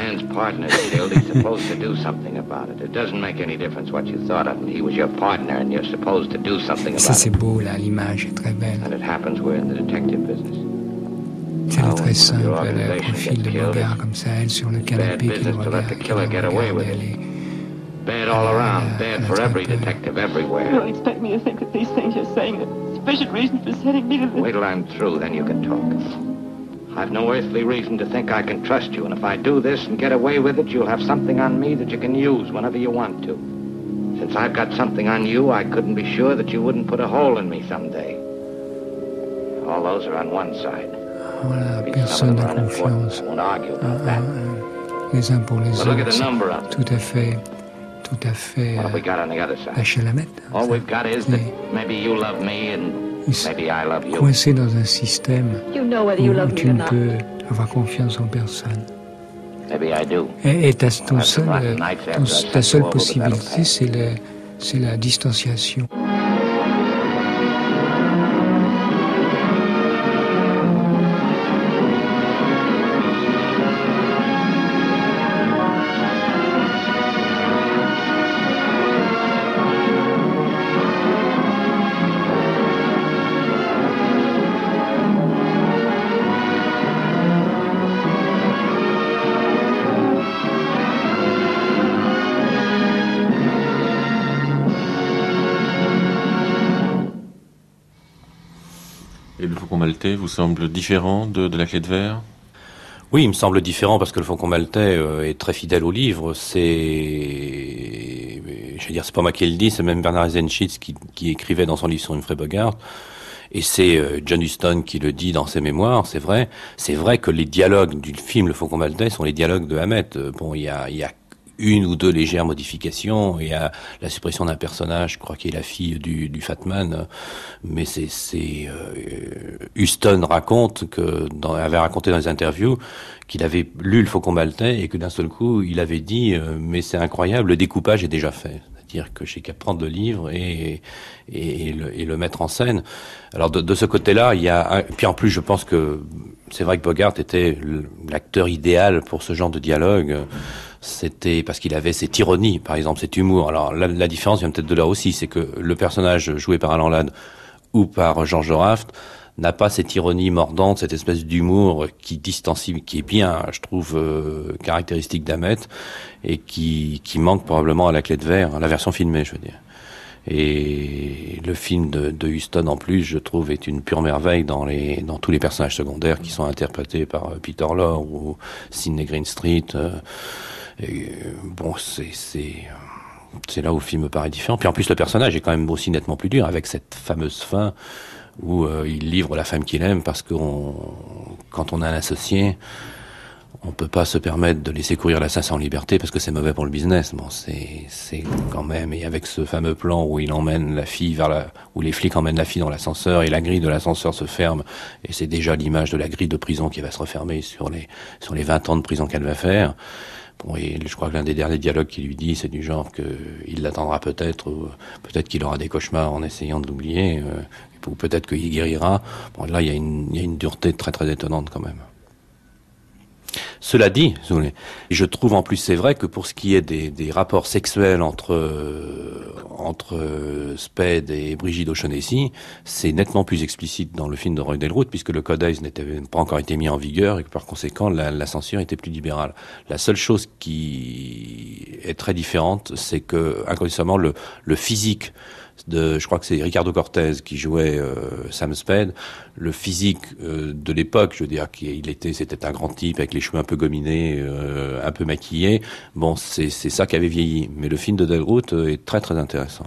Ça c'est beau là, l'image est très belle. C'est très simple, le profil de Bogart comme ça, elle sur le canapé qui le regarde, qui le regarde, elle est... Bad all around, bad for every detective everywhere. You don't expect me to think that these things you're saying are sufficient reason for setting me to this. Wait till I'm through, then you can talk. I've no earthly reason to think I can trust you, and if I do this and get away with it, you'll have something on me that you can use whenever you want to. Since I've got something on you, I couldn't be sure that you wouldn't put a hole in me someday. All those are on one side. Voilà, personne n'a confiance. Ah, ah, les uns pour les autres. Tout à fait. Tout à fait euh, lâcher la mettre. Coincé dans un système où, où tu ne peux avoir confiance en personne. Et, et ta, ton seul, ton, ta seule possibilité, c'est, le, c'est la distanciation. Vous semble différent de, de la Clé de Verre? Oui, il me semble différent parce que le Faucon Maltais euh, est très fidèle au livre. C'est, je veux dire, c'est pas moi qui le dis, c'est même Bernard Eisenschitz qui, qui écrivait dans son livre sur Humphrey Bogart. Et c'est euh, John Huston qui le dit dans ses mémoires, c'est vrai. C'est vrai que les dialogues du film Le Faucon Maltais sont les dialogues de Hammett. Bon, il y a, il y a une ou deux légères modifications. Il y a la suppression d'un personnage, je crois qui est la fille du, du Fatman, mais c'est, c'est euh, Huston raconte que dans, avait raconté dans les interviews qu'il avait lu Le Faucon Maltais et que d'un seul coup il avait dit euh, mais c'est incroyable, le découpage est déjà fait. C'est-à-dire que j'ai qu'à prendre le livre et, et, et, le, et le mettre en scène. Alors de, de ce côté-là, il y a un, puis en plus je pense que c'est vrai que Bogart était l'acteur idéal pour ce genre de dialogue. C'était parce qu'il avait cette ironie, par exemple, cet humour. Alors la, la différence vient peut-être de là aussi, c'est que le personnage joué par Alan Ladd ou par George Raft n'a pas cette ironie mordante, cette espèce d'humour qui distancie, qui est bien, je trouve, euh, caractéristique d'Hammett et qui, qui manque probablement à la Clé de Verre, à la version filmée, je veux dire. Et le film de, de Huston, en plus, je trouve, est une pure merveille dans les, dans tous les personnages secondaires qui sont interprétés par Peter Lorre ou Sidney Greenstreet. Euh, Et, bon, c'est, c'est, c'est là où le film me paraît différent. Puis en plus, le personnage est quand même aussi nettement plus dur, avec cette fameuse fin où euh, il livre la femme qu'il aime, parce que on, quand on a un associé, on peut pas se permettre de laisser courir l'assassin en liberté, parce que c'est mauvais pour le business. Bon, c'est, c'est quand même, et avec ce fameux plan où il emmène la fille vers la, où les flics emmènent la fille dans l'ascenseur, et la grille de l'ascenseur se ferme, et c'est déjà l'image de la grille de prison qui va se refermer sur les, sur les vingt ans de prison qu'elle va faire. Bon, et je crois que l'un des derniers dialogues qu'il lui dit, c'est du genre que il l'attendra peut-être, ou peut-être qu'il aura des cauchemars en essayant de l'oublier, euh, ou peut-être qu'il guérira. Bon, là, il y a une, il y a une dureté très très étonnante quand même. Cela dit, je trouve en plus c'est vrai que pour ce qui est des, des rapports sexuels entre euh, entre Spade et Brigitte O'Shaughnessy, c'est nettement plus explicite dans le film de Roy Del puisque le Code Hays n'était pas encore été mis en vigueur et que par conséquent la, la censure était plus libérale. La seule chose qui est très différente, c'est que inconditionnellement le, le physique de, je crois que c'est Ricardo Cortez qui jouait euh, Sam Spade, le physique euh, de l'époque, je veux dire, qu'il était, c'était un grand type avec les cheveux un peu gominés, euh, un peu maquillés. Bon, c'est, c'est ça qui avait vieilli. Mais le film de Delroute est très très intéressant.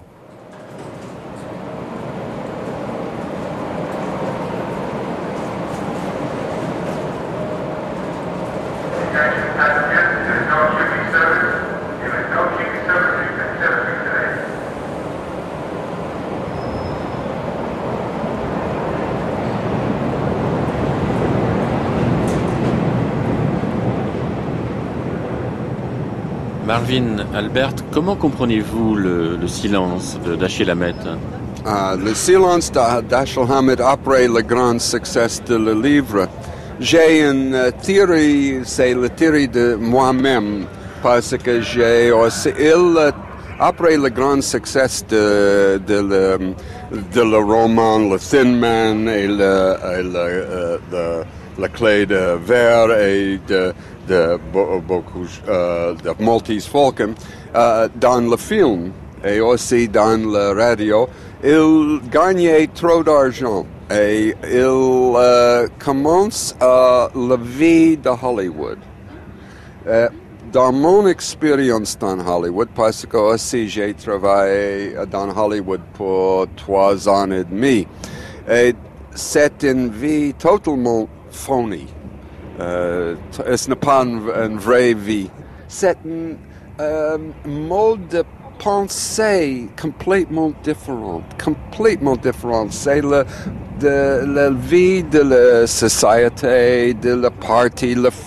Marvin Albert, comment comprenez-vous le, le silence de Dashiell Hammett? Uh, le silence de Dashiell Hammett après le grand succès de le livre. J'ai une uh, théorie, c'est la théorie de moi-même, parce que j'ai aussi, il, après le grand succès de, de, le, de le roman Le Thin Man et le, et le, uh, de, la Clé de Verre et de de beaucoup uh, de Maltese Falcon uh, dans le film et aussi dans la radio, il gagnait trop d'argent et il uh, commence uh, la vie de Hollywood. Uh, dans mon expérience dans Hollywood, parce que aussi j'ai travaillé dans Hollywood pour trois ans et demi, et c'est une vie totalement phony. Euh, ce n'est pas une, une vraie vie. C'est un euh, mode de pensée complètement différent, complètement différent. C'est le, de, la vie de la société, de la party, la fête,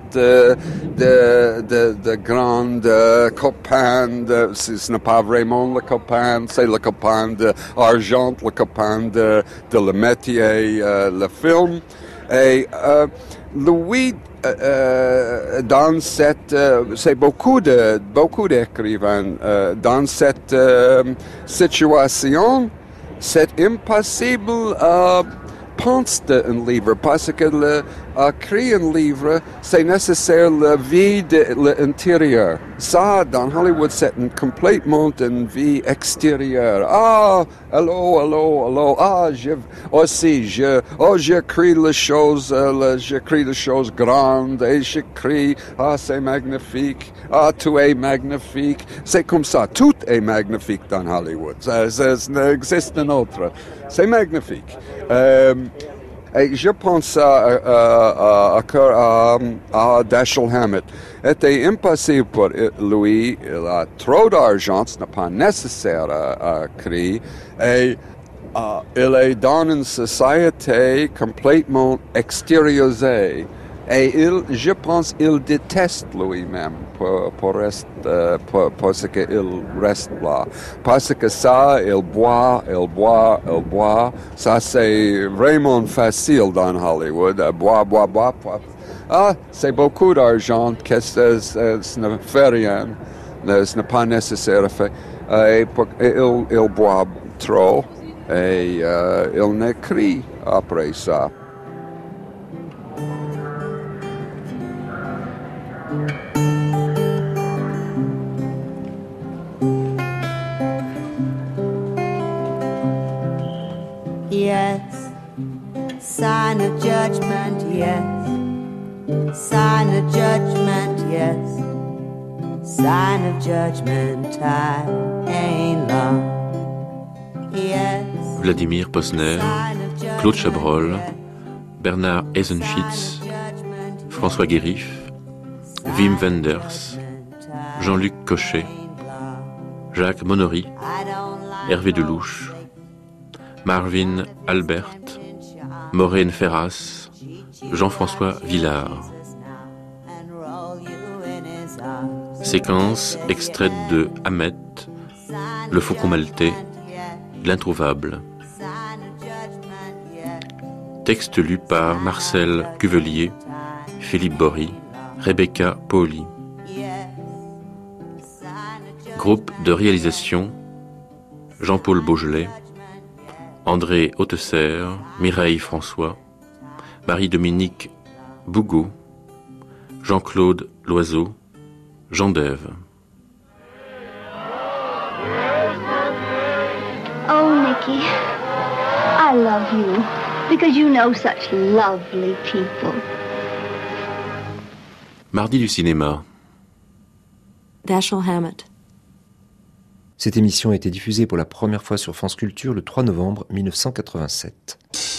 de, de, de, de grands euh, copains, de, ce n'est pas vraiment le copain, c'est le copain d'argent, le copain de, de le métier, euh, le film. Et euh, Louis, euh, dans cette, euh, c'est beaucoup de beaucoup d'écrivains euh, dans cette euh, situation, c'est impossible à penser un livre parce que le, à créer un livre, c'est nécessaire la vie de l'intérieur. Ça, dans Hollywood, c'est une, complètement une vie extérieure. Ah, allô, allô, allô. Ah, je, aussi, je, oh, j'écris les choses, euh, j'écris les choses grandes et j'écris, ah, c'est magnifique. Ah, tout est magnifique. C'est comme ça. Tout est magnifique dans Hollywood. Ça, ça, ça n'existe un autre. C'est magnifique. Euh, Et je pense à, à, à, à, à Dashiell Hammett. C'était impossible pour lui. Il a trop d'argent, ce n'est pas nécessaire à, à créer. Et uh, il est dans une société complètement extériorisée. Et il, je pense qu'il déteste lui-même pour, pour rester, euh, pour, parce qu'il reste là. Parce que ça, il boit, il boit, il boit. Ça, c'est vraiment facile dans Hollywood. Boire, boire, boire, boire. Ah, c'est beaucoup d'argent, que ce, ce, ce ne fait rien. Ce n'est pas nécessaire. Et pour, il, il boit trop et euh, il n'écrit après ça. Yes, sign of judgment, yes. Sign of judgment, yes. Sign of judgment, I ain't long. Yes. Vladimir Posner, Claude Chabrol, Bernard Eisenschitz, François Guérif, Wim Wenders, Jean-Luc Cochet, Jacques Monory, Hervé Delouche, Marvin Albert, Maureen Ferras, Jean-François Villard. Séquence extraite de Hammett, Le Faucon Maltais, L'Introuvable. Texte lu par Marcel Cuvelier, Philippe Bory, Rebecca Pauli. Groupe de réalisation, Jean-Paul Beaujolais, André Hautesser, Mireille François, Marie-Dominique Bougot, Jean-Claude Loiseau, Jean Dève. Oh, Nicky, I love you because you know such lovely people. Mardi du cinéma. Dashiell Hammett. Cette émission a été diffusée pour la première fois sur France Culture le trois novembre mille neuf cent quatre-vingt-sept.